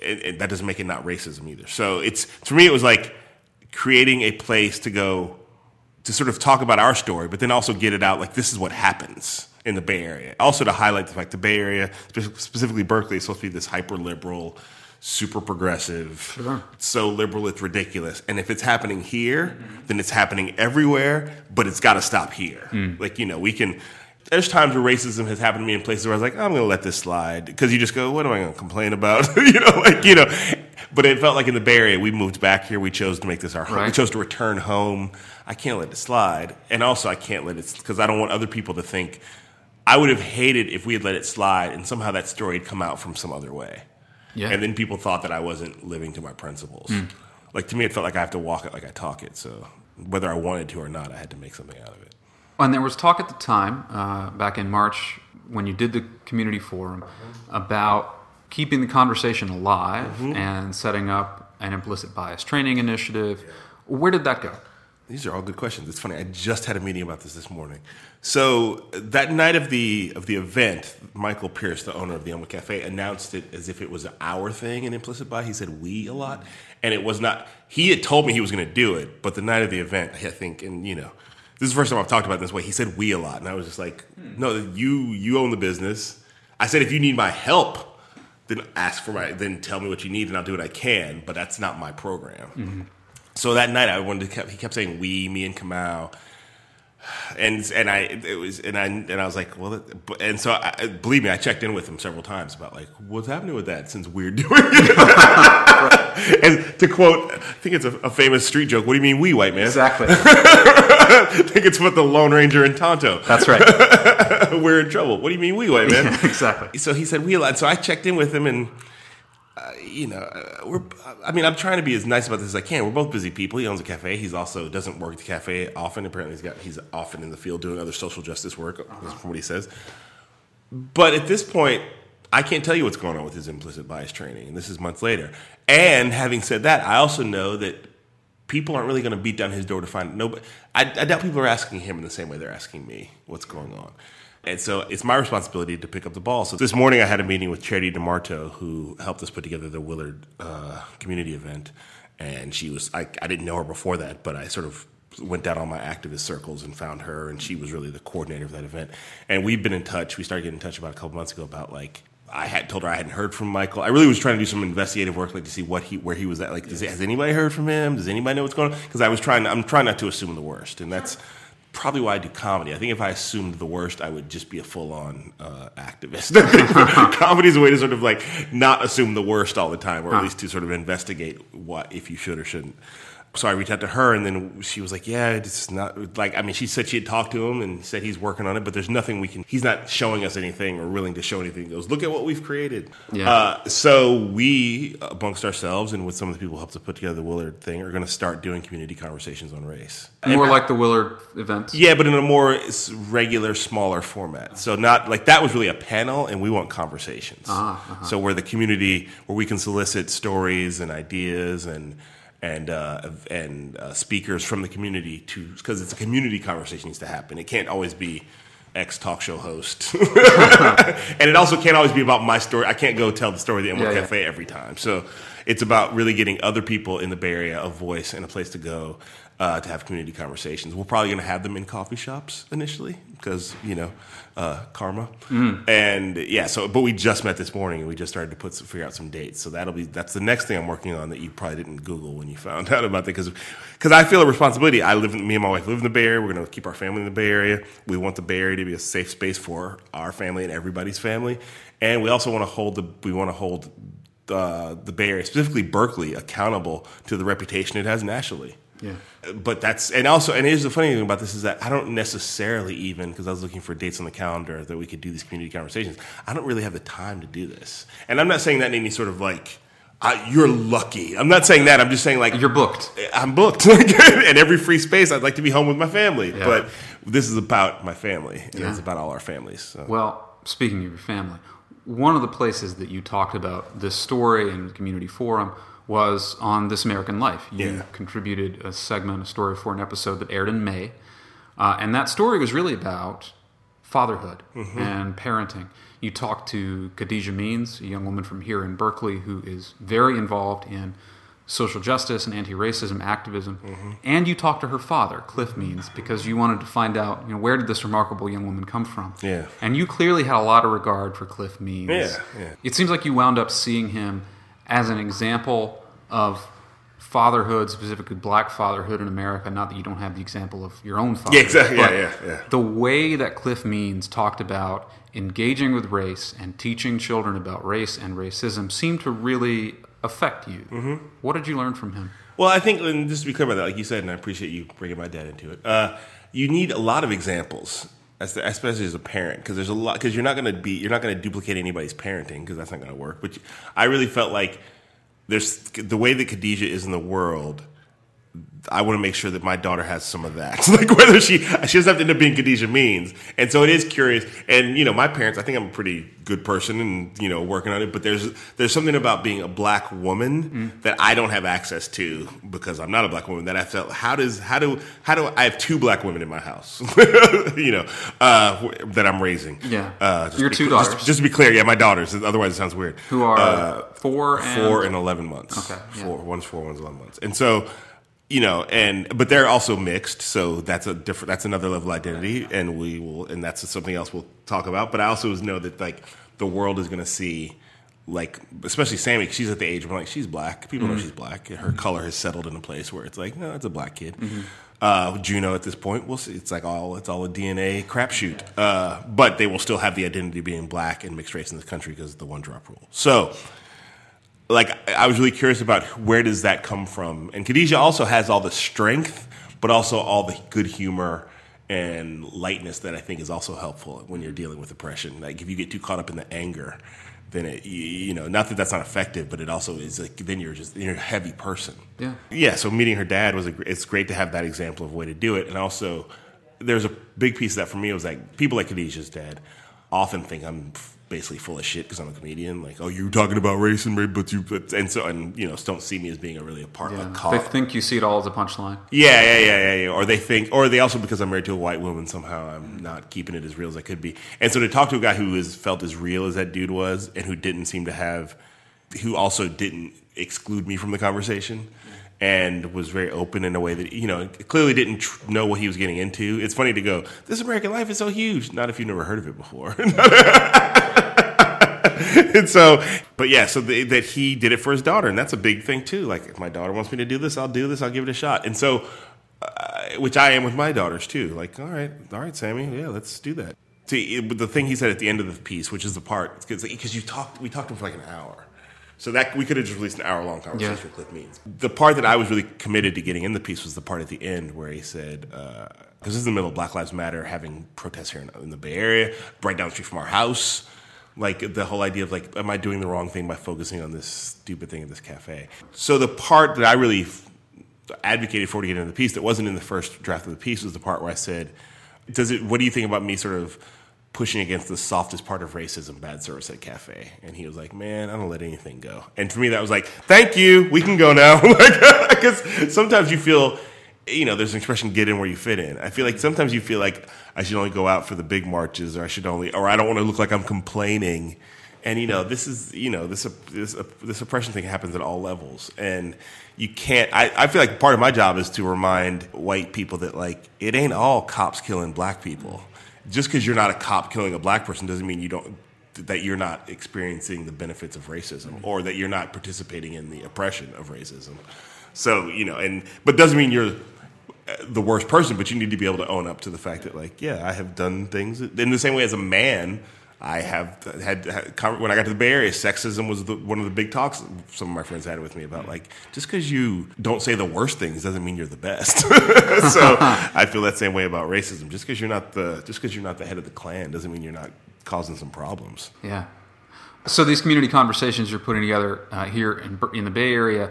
and, and that doesn't make it not racism either. So it's for me, it was like creating a place to go to sort of talk about our story, but then also get it out like this is what happens in the Bay Area. Also to highlight the fact the Bay Area, specifically Berkeley, is supposed to be this hyper liberal, super progressive, Sure. so liberal it's ridiculous. And if it's happening here, then it's happening everywhere, but it's got to stop here. Mm. Like, you know, we can, there's times where racism has happened to me in places where I was like, I'm going to let this slide. Because you just go, what am I going to complain about? you know, like, you know. But it felt like in the Bay Area, we moved back here. We chose to make this our home. Right. We chose to return home. I can't let it slide. And also, I can't let it, because I don't want other people to think, I would have hated if we had let it slide and somehow that story had come out from some other way. Yeah. And then people thought that I wasn't living to my principles. Mm. Like, to me, it felt like I have to walk it like I talk it. So whether I wanted to or not, I had to make something out of it. And there was talk at the time, uh, back in March, when you did the community forum, about keeping the conversation alive mm-hmm. and setting up an implicit bias training initiative. Where did that go? These are all good questions. It's funny. I just had a meeting about this this morning. So that night of the of the event, Michael Pierce, the owner of the Elma Cafe, announced it as if it was our thing, an implicit bias. He said we a lot, and it was not. He had told me he was going to do it, but the night of the event, I think, and you know, this is the first time I've talked about it this way. He said we a lot, and I was just like, no, you you own the business. I said if you need my help, then ask for my, then tell me what you need, and I'll do what I can. But that's not my program. Mm-hmm. So that night, I wanted to. He kept saying we, me, and Kamau, and and I it was and I and I was like, well, and so I, believe me, I checked in with him several times about like what's happening with that since we're doing it. And to quote, I think it's a, a famous street joke. What do you mean, we, white man? Exactly. I think it's what the Lone Ranger and Tonto. That's right. We're in trouble. What do you mean, we, white man? Yeah, exactly. So he said we a lot. So I checked in with him and. Uh, you know, uh, we're. I mean, I'm trying to be as nice about this as I can. We're both busy people. He owns a cafe. He's also doesn't work at the cafe often. Apparently, he's got he's often in the field doing other social justice work. Uh-huh. From what he says. But at this point, I can't tell you what's going on with his implicit bias training, and this is months later. And having said that, I also know that people aren't really going to beat down his door to find nobody. I, I doubt people are asking him in the same way they're asking me what's going on. And so it's my responsibility to pick up the ball. So this morning I had a meeting with Charity DeMarto, who helped us put together the Willard uh, community event. And she was, I, I didn't know her before that, but I sort of went down all my activist circles and found her, and she was really the coordinator of that event. And we've been in touch. We started getting in touch about a couple months ago about like, I had told her I hadn't heard from Michael. I really was trying to do some investigative work, like to see what he, where he was at. Like, does, has anybody heard from him? Does anybody know what's going on? Because I was trying, I'm trying not to assume the worst, and that's probably why I do comedy. I think if I assumed the worst, I would just be a full-on uh, activist. Comedy is a way to sort of like not assume the worst all the time, or at huh. least to sort of investigate what if you should or shouldn't. So I reached out to her, and then she was like, yeah, it's not, like, I mean, she said she had talked to him and said he's working on it, but there's nothing we can, he's not showing us anything or willing to show anything. He goes, look at what we've created. Yeah. Uh, so we, amongst ourselves and with some of the people who helped to put together the Willard thing, are going to start doing community conversations on race. More like the Willard events? Yeah, but in a more regular, smaller format. So not, like, that was really a panel, and we want conversations. Uh-huh, uh-huh. So where the community, where we can solicit stories and ideas and and uh, and uh, speakers from the community to, because it's a community conversation needs to happen. It can't always be ex talk show host, and it also can't always be about my story. I can't go tell the story of the Emerald yeah, Cafe yeah. every time. So it's about really getting other people in the Bay Area a voice and a place to go uh, to have community conversations. We're probably going to have them in coffee shops initially because, you know, uh, karma. Mm. And yeah, so but we just met this morning and we just started to put some, figure out some dates. So that'll be that's the next thing I'm working on that you probably didn't Google when you found out about that, because because I feel a responsibility. I live, me and my wife live in the Bay Area. We're going to keep our family in the Bay Area. We want the Bay Area to be a safe space for our family and everybody's family. And we also want to hold the we want to hold uh, the Bay Area, specifically Berkeley, accountable to the reputation it has nationally. Yeah. But that's, and also, and here's the funny thing about this is that I don't necessarily even, because I was looking for dates on the calendar that we could do these community conversations, I don't really have the time to do this. And I'm not saying that in any sort of like, uh, you're lucky. I'm not saying that. I'm just saying like, you're booked. I'm booked. And every free space, I'd like to be home with my family. Yeah. But this is about my family. And yeah. It's about all our families. So. Well, speaking of your family, one of the places that you talked about this story in the community forum was on This American Life. You yeah. contributed a segment, a story for an episode that aired in May. Uh, and that story was really about fatherhood mm-hmm. and parenting. You talk to Khadijah Means, a young woman from here in Berkeley who is very involved in social justice and anti-racism activism, mm-hmm. and you talk to her father, Cliff Means, because you wanted to find out, you know, where did this remarkable young woman come from? Yeah. And you clearly had a lot of regard for Cliff Means. Yeah, yeah. It seems like you wound up seeing him as an example of fatherhood, specifically black fatherhood in America. Not that you don't have the example of your own father. Yeah, exactly. Yeah, yeah, yeah. The way that Cliff Means talked about engaging with race and teaching children about race and racism seemed to really affect you. Mm-hmm. What did you learn from him? Well, I think, and just to be clear about that, like you said, and I appreciate you bringing my dad into it, uh, you need a lot of examples, as the, especially as a parent, because there's a lot, because you're not going to be, you're not going to duplicate anybody's parenting, because that's not going to work. But I really felt like there's the way that Khadijah is in the world. I want to make sure that my daughter has some of that. Like whether she she doesn't have to end up being Khadijah Means. And so it is curious. And you know, my parents, I think I'm a pretty good person and you know, working on it, but there's there's something about being a black woman mm. that I don't have access to because I'm not a black woman, that I felt how does how do how do I have two black women in my house, you know, uh, that I'm raising. Yeah. Uh, Your be, two daughters. Just, just to be clear, yeah, my daughters. Otherwise it sounds weird. Who are uh, four and four and eleven months. Okay. Yeah. Four one's four, one's eleven months. And so you know, and but they're also mixed, so that's a different. That's another level of identity, and we will, and that's something else we'll talk about. But I also know that like the world is going to see, like, especially Sammy, 'cause she's at the age where like she's black. People mm-hmm. know she's black. Her mm-hmm. color has settled in a place where it's like, no, it's a black kid. Mm-hmm. Uh, Juno at this point, we'll see. It's like all it's all a D N A crapshoot. Uh, but they will still have the identity of being black and mixed race in this country because of the one drop rule. So. Like, I was really curious about where does that come from. And Khadijah also has all the strength, but also all the good humor and lightness that I think is also helpful when you're dealing with oppression. Like, if you get too caught up in the anger, then it, you, you know, not that that's not effective, but it also is like, then you're just, you're a heavy person. Yeah. Yeah, so meeting her dad was, a, it's great to have that example of a way to do it. And also, there's a big piece of that for me. It was like, people like Khadijah's dad often think I'm basically full of shit because I'm a comedian. Like, oh, you're talking about race and race, but you, but, and so, and you know, don't see me as being a really a part yeah. of a cause. They think you see it all as a punchline. Yeah, yeah, yeah, yeah, yeah. Or they think, or they also, because I'm married to a white woman, somehow I'm not keeping it as real as I could be. And so to talk to a guy who is felt as real as that dude was, and who didn't seem to have, who also didn't exclude me from the conversation. And was very open in a way that, you know, clearly didn't tr- know what he was getting into. It's funny to go, this American life is so huge. Not if you've never heard of it before. And so, but yeah, so the, that he did it for his daughter. And that's a big thing, too. Like, if my daughter wants me to do this, I'll do this. I'll give it a shot. And so, uh, which I am with my daughters, too. Like, all right, all right, Sammy, yeah, let's do that. See, it, the thing he said at the end of the piece, which is the part, because you talked, we talked to him for like an hour. So that we could have just released an hour-long conversation yeah. with Cliff Means. The part that I was really committed to getting in the piece was the part at the end where he said, because uh, this is in the middle of Black Lives Matter, having protests here in, in the Bay Area, right down the street from our house. Like the whole idea of like, am I doing the wrong thing by focusing on this stupid thing at this cafe? So the part that I really f- advocated for to get into the piece that wasn't in the first draft of the piece was the part where I said, "Does it? What do you think about me sort of pushing against the softest part of racism, bad service at cafe?" And he was like, "Man, I don't let anything go." And for me, that was like, "Thank you, we can go now." Because sometimes you feel, you know, there's an expression, "get in where you fit in." I feel like sometimes you feel like I should only go out for the big marches, or I should only, or I don't want to look like I'm complaining. And you know, this is, you know, this this this oppression thing happens at all levels, and you can't. I, I feel like part of my job is to remind white people that like it ain't all cops killing black people. Just because you're not a cop killing a black person doesn't mean you don't that you're not experiencing the benefits of racism, or that you're not participating in the oppression of racism. So you know, and but doesn't mean you're the worst person. But you need to be able to own up to the fact that, like, yeah, I have done things in the same way as a man. I have had, had when I got to the Bay Area, sexism was the, one of the big talks some of my friends had with me about, like, just because you don't say the worst things doesn't mean you're the best. So I feel that same way about racism. Just because you're not the just because you're not the head of the clan doesn't mean you're not causing some problems. Yeah. So these community conversations you're putting together uh, here in in the Bay Area,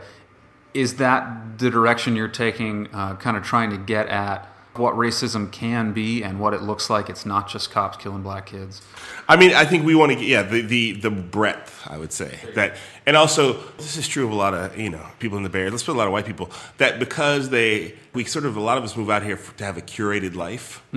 is that the direction you're taking, uh, kind of trying to get at what racism can be and what it looks like? It's not just cops killing black kids. I mean, I think we want to get, yeah, the, the, the breadth, I would say. That, and also, this is true of a lot of, you know, people in the Bay Area, let's put a lot of white people, that because they, we sort of, a lot of us move out here for, to have a curated life, mm.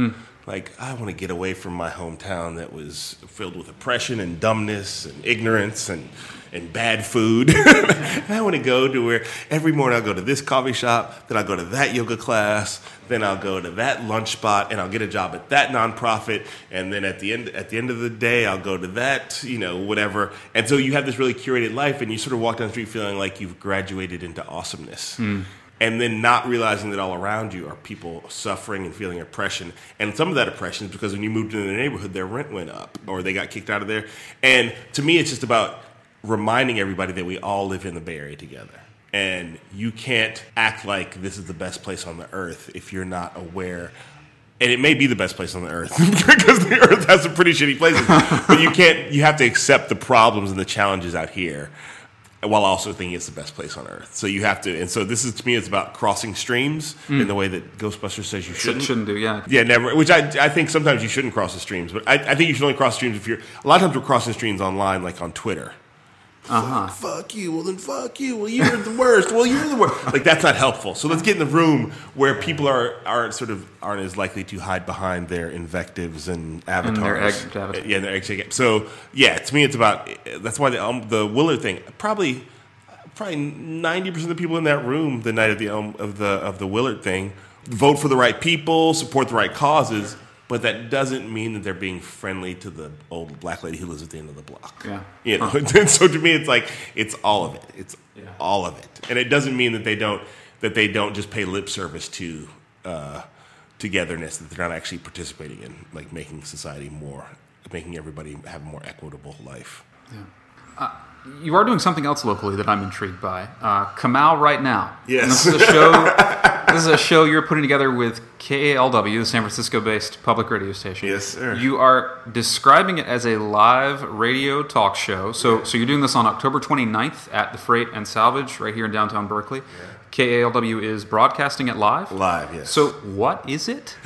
like, I want to get away from my hometown that was filled with oppression and dumbness and ignorance and, and bad food. And I want to go to where every morning I'll go to this coffee shop, then I'll go to that yoga class, then I'll go to that lunch spot, and I'll get a job at that nonprofit, and then at the end at the end of the day, I'll go to that, you know, whatever. And so you have this really curated life, and you sort of walk down the street feeling like you've graduated into awesomeness. Mm. And then not realizing that all around you are people suffering and feeling oppression. And some of that oppression is because when you moved into the neighborhood, their rent went up or they got kicked out of there. And to me, it's just about reminding everybody that we all live in the Bay Area together. And you can't act like this is the best place on the earth if you're not aware. And it may be the best place on the earth because the earth has some pretty shitty places. But you can't, you have to accept the problems and the challenges out here, while also thinking it's the best place on earth. So you have to, and so this is, to me, it's about crossing streams mm. in the way that Ghostbusters says you shouldn't. It shouldn't do, yeah. Yeah, never, which I, I think sometimes you shouldn't cross the streams, but I, I think you should only cross streams if you're, a lot of times we're crossing streams online, like on Twitter. Uh-huh. Fuck, fuck you, well then fuck you, well you're the worst, well you're the worst. Like, that's not helpful. So let's get in the room where people are, aren't sort of, aren't as likely to hide behind their invectives and avatars. And their egg avatars. Yeah, and their egg. So, yeah, to me it's about, that's why the, um, the Willard thing, probably... Probably ninety percent of the people in that room the night of the um, of the of the Willard thing vote for the right people, support the right causes, but that doesn't mean that they're being friendly to the old black lady who lives at the end of the block. Yeah, you know. Huh. And so to me, it's like it's all of it. It's yeah. all of it, and it doesn't mean that they don't that they don't just pay lip service to uh, togetherness. That they're not actually participating in like making society more, making everybody have a more equitable life. Yeah. Uh, You are doing something else locally that I'm intrigued by. Uh, Kamau Right Now. Yes. And this is a show. This is a show you're putting together with K A L W, the San Francisco-based public radio station. Yes, sir. You are describing it as a live radio talk show. So, so you're doing this on October twenty-ninth at the Freight and Salvage right here in downtown Berkeley. Yeah. K A L W is broadcasting it live. Live, yes. So, what is it?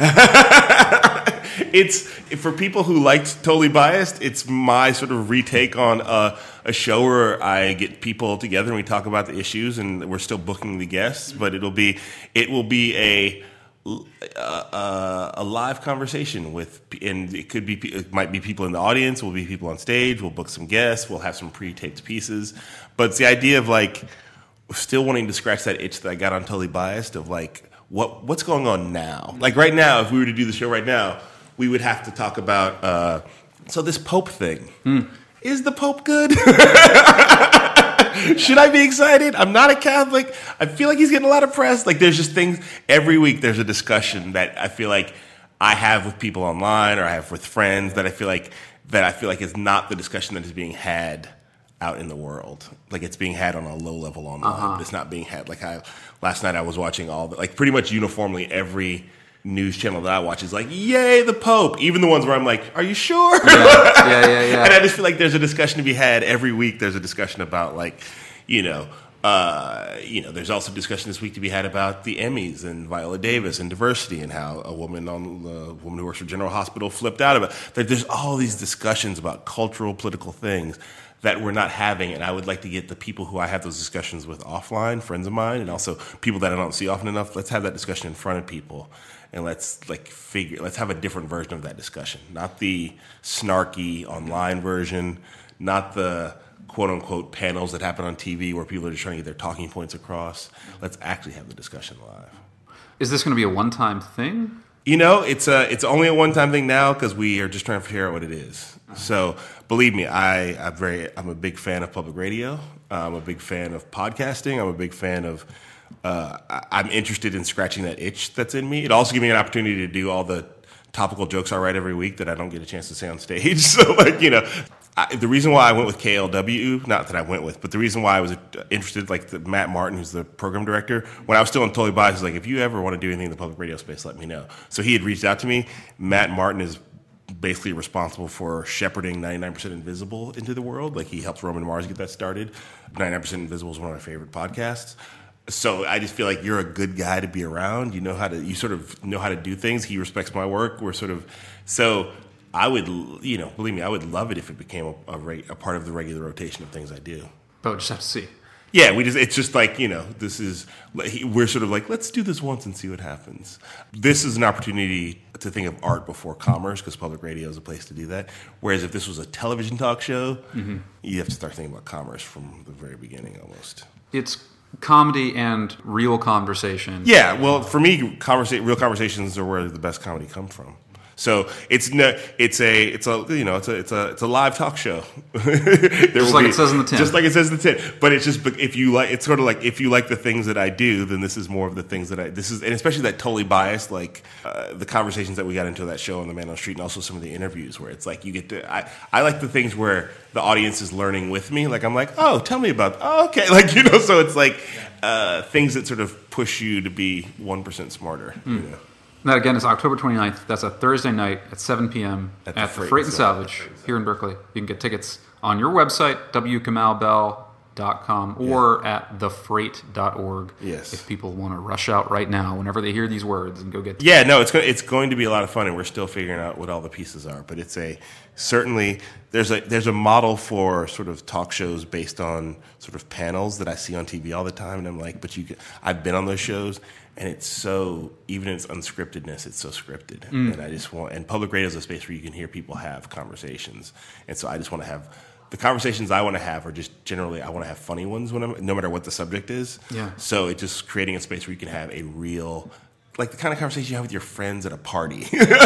It's, for people who liked Totally Biased, it's my sort of retake on a, a show where I get people together and we talk about the issues, and we're still booking the guests, but it'll be it will be a a, a live conversation with, and it could be it might be people in the audience, will be people on stage, we'll book some guests, we'll have some pre-taped pieces, but it's the idea of like still wanting to scratch that itch that I got on Totally Biased of like what what's going on now. Like right now, if we were to do the show right now, we would have to talk about, uh, so this Pope thing. Mm. Is the Pope good? Should I be excited? I'm not a Catholic. I feel like he's getting a lot of press. Like, there's just things, every week there's a discussion that I feel like I have with people online or I have with friends that I feel like, that I feel like is not the discussion that is being had out in the world. Like, it's being had on a low level online, uh-huh. but it's not being had. Like, I, last night I was watching all the, like, pretty much uniformly every news channel that I watch is like, yay, the Pope. Even the ones where I'm like, are you sure? Yeah, yeah, yeah. yeah. And I just feel like there's a discussion to be had every week. There's a discussion about, like, you know, uh, you know, there's also discussion this week to be had about the Emmys and Viola Davis and diversity and how a woman on the woman who works for General Hospital flipped out of it. There's all these discussions about cultural, political things that we're not having, and I would like to get the people who I have those discussions with offline, friends of mine, and also people that I don't see often enough. Let's have that discussion in front of people. And let's like figure. Let's have a different version of that discussion, not the snarky online version, not the quote unquote panels that happen on T V where people are just trying to get their talking points across. Let's actually have the discussion live. Is this going to be a one-time thing? You know, it's a it's only a one-time thing now because we are just trying to figure out what it is. So believe me, I I'm very I'm a big fan of public radio. I'm a big fan of podcasting. I'm a big fan of. Uh, I'm interested in scratching that itch that's in me. It also gives me an opportunity to do all the topical jokes I write every week that I don't get a chance to say on stage. So, like, you know, I, the reason why I went with K L W, not that I went with, but the reason why I was interested, like the, Matt Martin, who's the program director, when I was still in Totally Biased, was like, if you ever want to do anything in the public radio space, let me know. So he had reached out to me. Matt Martin is basically responsible for shepherding ninety-nine percent Invisible into the world. Like, he helped Roman Mars get that started. ninety-nine percent Invisible is one of my favorite podcasts. So I just feel like you're a good guy to be around. You know how to, you sort of know how to do things. He respects my work. We're sort of, so I would, you know, believe me, I would love it if it became a, a, a part of the regular rotation of things I do. But we'll just have to see. Yeah, we just it's just like, you know, this is we're sort of like, let's do this once and see what happens. This is an opportunity to think of art before commerce, because public radio is a place to do that. Whereas if this was a television talk show, mm-hmm. you have to start thinking about commerce from the very beginning almost. It's comedy and real conversation. Yeah, well, for me, conversa- real conversations are where the best comedy comes from. So it's no, it's a, it's a, you know, it's a, it's a, it's a live talk show. Just like be, it says in the tin. Just like it says in the tin. But it's just, if you like, it's sort of like, if you like the things that I do, then this is more of the things that I, this is, and especially that totally biased, like uh, the conversations that we got into that show on the Man on the Street, and also some of the interviews where it's like you get to, I, I like the things where the audience is learning with me. Like I'm like, oh, tell me about, oh, okay, like you know, so it's like uh, things that sort of push you to be one percent smarter. Mm. You know? That, again, is October twenty-ninth. That's a Thursday night at seven p.m. at the, at the Freight, Freight and Salvage, Salvage here in Berkeley. You can get tickets on your website, w kamal bell dot com, or yeah. at the freight dot org. Yes. If people want to rush out right now whenever they hear these words and go get tickets. Yeah, no, it's going, it's going to be a lot of fun, and we're still figuring out what all the pieces are. But it's a, certainly, there's a there's a model for sort of talk shows based on sort of panels that I see on T V all the time, and I'm like, but you, can, I've been on those shows, and it's so, even in its unscriptedness, it's so scripted. Mm. And I just want, and public radio is a space where you can hear people have conversations. And so I just want to have, the conversations I want to have are just generally, I want to have funny ones when I'm, no matter what the subject is. Yeah. So it's just creating a space where you can have a real, like the kind of conversation you have with your friends at a party.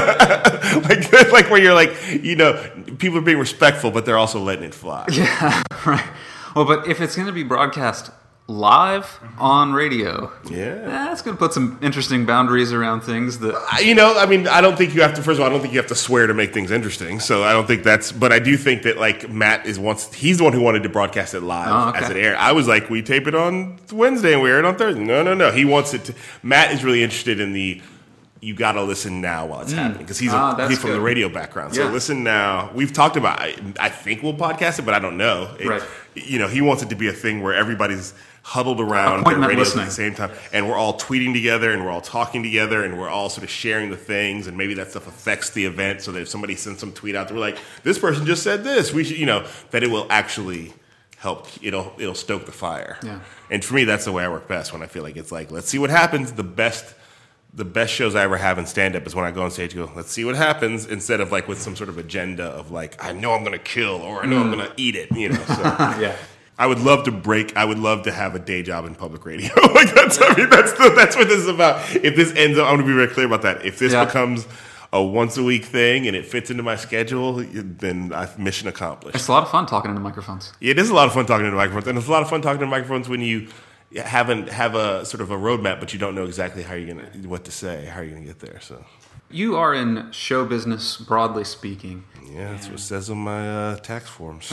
like, like where you're like, you know, people are being respectful, but they're also letting it fly. Yeah, right. Well, but if it's going to be broadcast live on radio, yeah, that's going to put some interesting boundaries around things that, you know, I mean, I don't think you have to, first of all, I don't think you have to swear to make things interesting, so I don't think that's, but I do think that, like, Matt is once, he's the one who wanted to broadcast it live oh, okay. as it aired. I was like, we tape it on Wednesday and we air it on Thursday. No, no, no, he wants it to, Matt is really interested in the, you got to listen now while it's mm. happening, because he's, ah, he's from good. the radio background, so yeah. listen now. We've talked about, I, I think we'll podcast it, but I don't know. It, right. You know, he wants it to be a thing where everybody's huddled around their radios listening. At the same time, and we're all tweeting together, and we're all talking together, and we're all sort of sharing the things, and maybe that stuff affects the event, so that if somebody sends some tweet out, we're like, this person just said this, we should, you know, that it will actually help, it'll it'll stoke the fire. Yeah. And for me, that's the way I work best, when I feel like it's like, let's see what happens. The best the best shows I ever have in stand-up is when I go on stage and go, let's see what happens, instead of like with some sort of agenda of like, I know I'm going to kill, or I know mm. I'm going to eat it, you know. So. Yeah. I would love to break. I would love to have a day job in public radio. like that's. I mean, that's the, that's what this is about. If this ends up, I'm going to be very clear about that. If this yeah. becomes a once a week thing and it fits into my schedule, then I've mission accomplished. It's a lot of fun talking into microphones. It is a lot of fun talking into microphones, and it's a lot of fun talking into microphones when you haven't have a sort of a roadmap, but you don't know exactly how you're going to what to say, how you're going to get there. So. You are in show business, broadly speaking. Yeah, that's what it says on my uh, tax forms.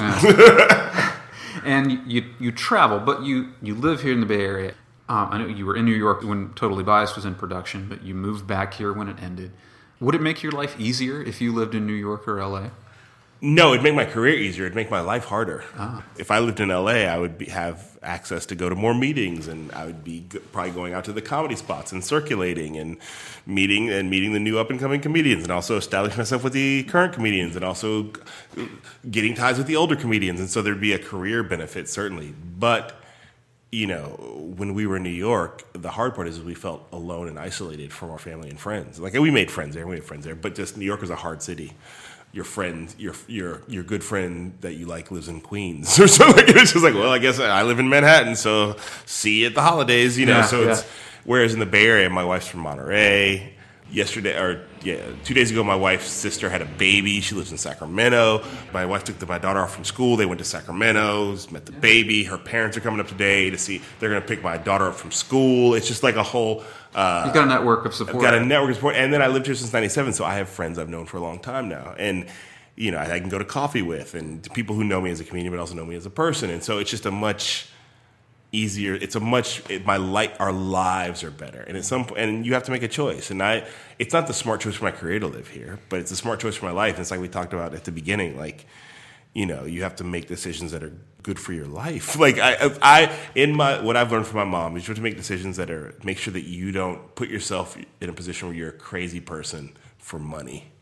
Uh, and you you travel, but you, you live here in the Bay Area. Um, I know you were in New York when Totally Biased was in production, but you moved back here when it ended. Would it make your life easier if you lived in New York or L A? No, it'd make my career easier. It'd make my life harder. Ah. If I lived in L A, I would be, have access to go to more meetings, and I would be g- probably going out to the comedy spots and circulating and meeting and meeting the new up and coming comedians, and also establishing myself with the current comedians, and also g- getting ties with the older comedians. And so there'd be a career benefit, certainly. But you know, when we were in New York, the hard part is we felt alone and isolated from our family and friends. Like, we made friends there, we made friends there, but just New York was a hard city. Your friend, your your your good friend that you like lives in Queens or something. It's just like, well, I guess I live in Manhattan, so see you at the holidays, you know. Yeah, so yeah. it's whereas in the Bay Area, my wife's from Monterey. Yesterday, or yeah, two days ago, my wife's sister had a baby. She lives in Sacramento. My wife took the, my daughter off from school. They went to Sacramento, met the baby. Her parents are coming up today to see. They're going to pick my daughter up from school. It's just like a whole. Uh, You've got a network of support. I've got a network of support, and then I lived here since ninety-seven, so I have friends I've known for a long time now, and you know, I, I can go to coffee with, and people who know me as a comedian, but also know me as a person, and so it's just a much easier. It's a much it, my life. Our lives are better, and at some point, and you have to make a choice. And I, it's not the smart choice for my career to live here, but it's a smart choice for my life. And it's like we talked about at the beginning, like, you know, you have to make decisions that are good for your life. Like I, I in my what I've learned from my mom is you have to make decisions that are make sure that you don't put yourself in a position where you're a crazy person for money.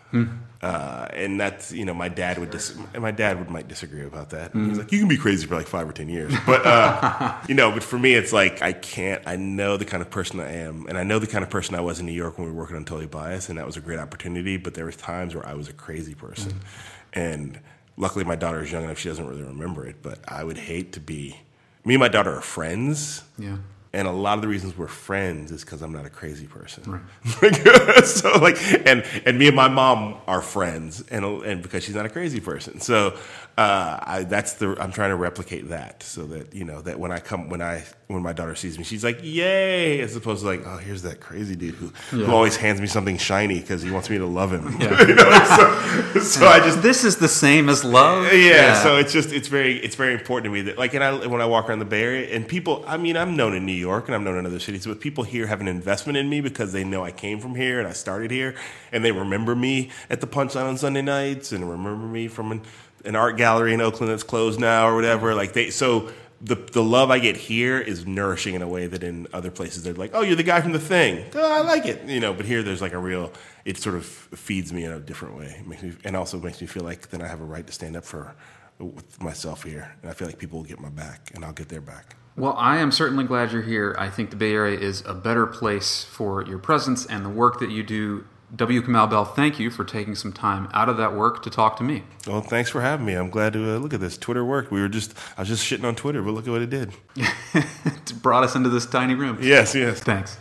Hmm. Uh, and that's, you know, my dad would dis- my dad would might disagree about that. Mm. He's like, you can be crazy for like five or ten years, but uh, you know, but for me, it's like I can't. I know the kind of person I am, and I know the kind of person I was in New York when we were working on Totally Biased, and that was a great opportunity. But there was times where I was a crazy person, mm. and luckily my daughter is young enough; she doesn't really remember it. But I would hate to be. Me and my daughter are friends. Yeah. And a lot of the reasons we're friends is because I'm not a crazy person. Right. so like, and and me and my mom are friends, and and because she's not a crazy person. So uh, I, that's the I'm trying to replicate that, so that you know that when I come when I when my daughter sees me, she's like, "Yay!" As opposed to like, "Oh, here's that crazy dude who, yeah. who always hands me something shiny because he wants me to love him." Yeah. you know? So, so yeah. I just this is the same as love. Yeah, yeah. So it's just it's very it's very important to me that like, and I when I walk around the Bay Area and people, I mean, I'm known in New York and I'm known in other cities, but people here have an investment in me because they know I came from here and I started here, and they remember me at the Punchline on Sunday nights and remember me from an, an art gallery in Oakland that's closed now or whatever. Like they, so the the love I get here is nourishing in a way that in other places they're like, oh, you're the guy from The Thing. Oh, I like it, you know. But here there's like a real, it sort of feeds me in a different way, it makes me, and also makes me feel like then I have a right to stand up for with myself here, and I feel like people will get my back, and I'll get their back. Well, I am certainly glad you're here. I think the Bay Area is a better place for your presence and the work that you do. W. Kamau Bell, thank you for taking some time out of that work to talk to me. Well, thanks for having me. I'm glad to uh, look at this. Twitter worked. We were just, I was just shitting on Twitter, but look at what it did. It brought us into this tiny room. Yes, yes. Thanks.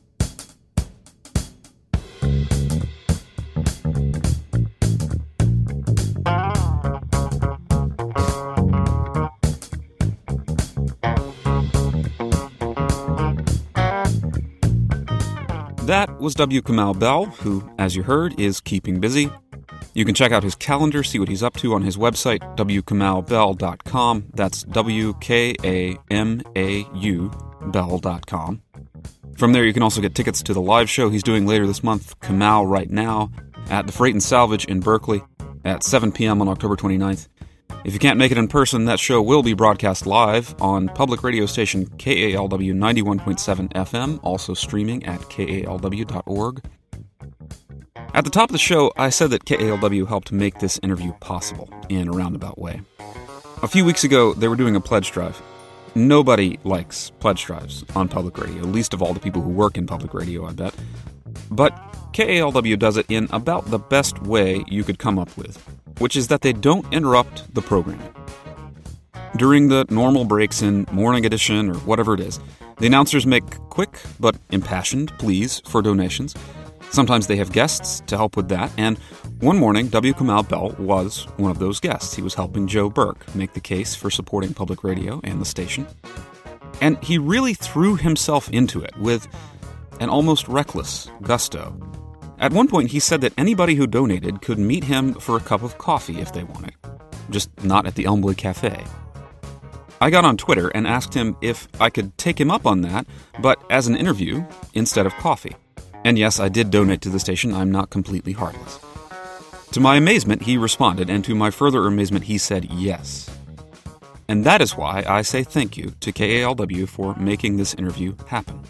That was W. Kamau Bell, who, as you heard, is keeping busy. You can check out his calendar, see what he's up to on his website, w kamau bell dot com. That's W K A M A U bell dot com. From there, you can also get tickets to the live show he's doing later this month, Kamau Right Now, at the Freight and Salvage in Berkeley at seven p.m. on October twenty-ninth. If you can't make it in person, that show will be broadcast live on public radio station K A L W ninety-one point seven F M, also streaming at K A L W dot org. At the top of the show, I said that K A L W helped make this interview possible in a roundabout way. A few weeks ago, they were doing a pledge drive. Nobody likes pledge drives on public radio, least of all the people who work in public radio, I bet. But K A L W does it in about the best way you could come up with, which is that they don't interrupt the programming. During the normal breaks in Morning Edition or whatever it is, the announcers make quick but impassioned pleas for donations. Sometimes they have guests to help with that, and one morning, W. Kamau Bell was one of those guests. He was helping Joe Burke make the case for supporting public radio and the station. And he really threw himself into it with an almost reckless gusto. At one point, he said that anybody who donated could meet him for a cup of coffee if they wanted, just not at the Elmwood Cafe. I got on Twitter and asked him if I could take him up on that, but as an interview instead of coffee. And yes, I did donate to the station. I'm not completely heartless. To my amazement, he responded, and to my further amazement, he said yes. And that is why I say thank you to K A L W for making this interview happen.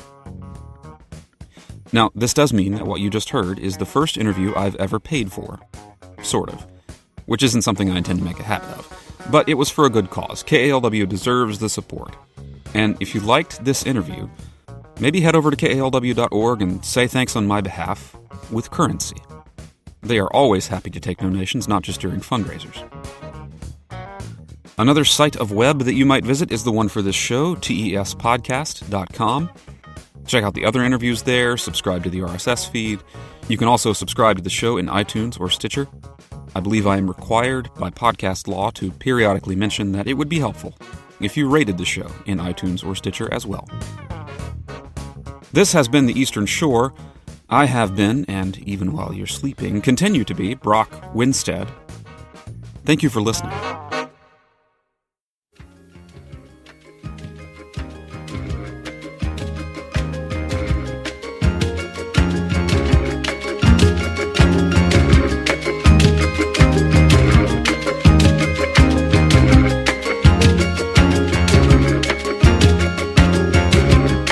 Now, this does mean that what you just heard is the first interview I've ever paid for. Sort of. Which isn't something I intend to make a habit of. But it was for a good cause. K A L W deserves the support. And if you liked this interview, maybe head over to K A L W dot org and say thanks on my behalf with currency. They are always happy to take donations, not just during fundraisers. Another site of web that you might visit is the one for this show, T E S podcast dot com. Check out the other interviews there, subscribe to the R S S feed. You can also subscribe to the show in iTunes or Stitcher. I believe I am required by podcast law to periodically mention that it would be helpful if you rated the show in iTunes or Stitcher as well. This has been The Eastern Shore. I have been, and even while you're sleeping, continue to be, Brock Winstead. Thank you for listening.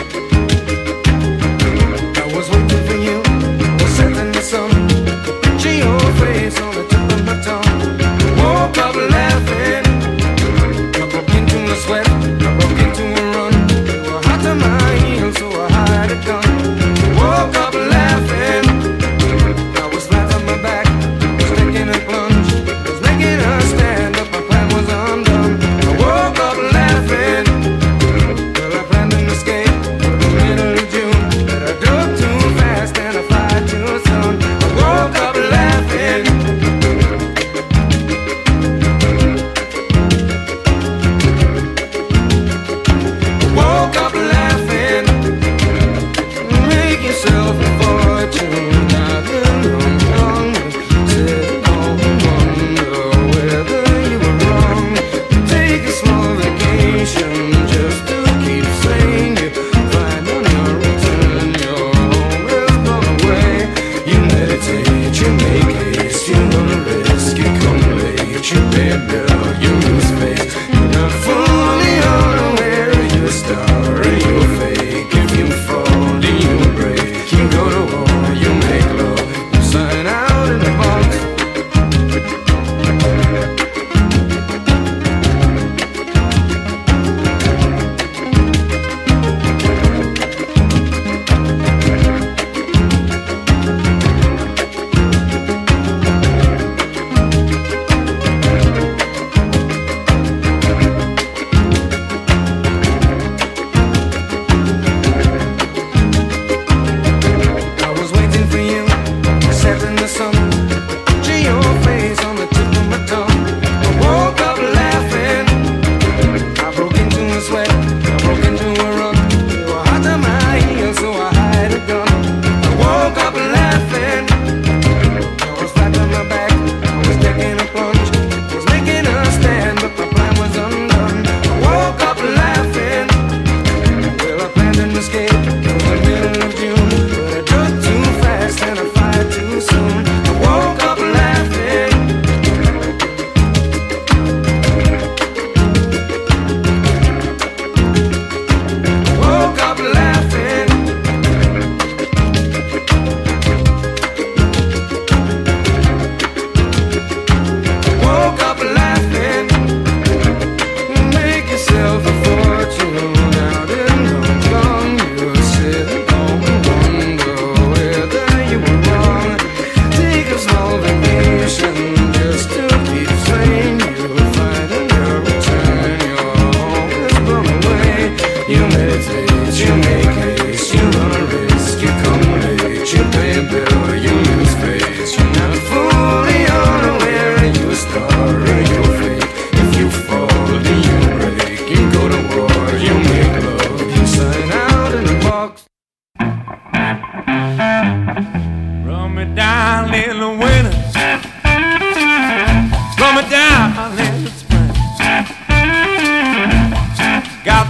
I was waiting for you, was setting the sun, the picture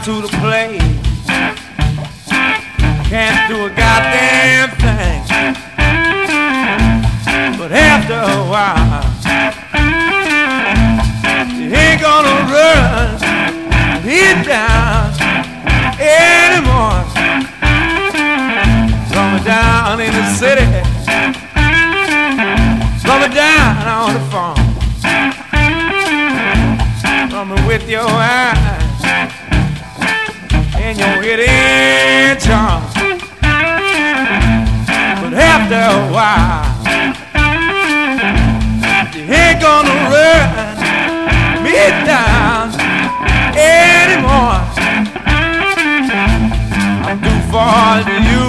to the place. Can't do a goddamn thing. But after a while, you ain't gonna run it down anymore. Coming down in the city, coming down on the farm, coming with your eyes and your hidden charm. But after a while, you ain't gonna run me down anymore. I'm too far to you.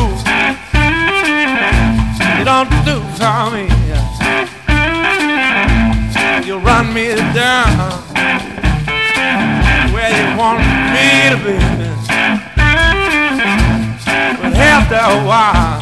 You don't do for me. You run me down where you want me to be. But after a while,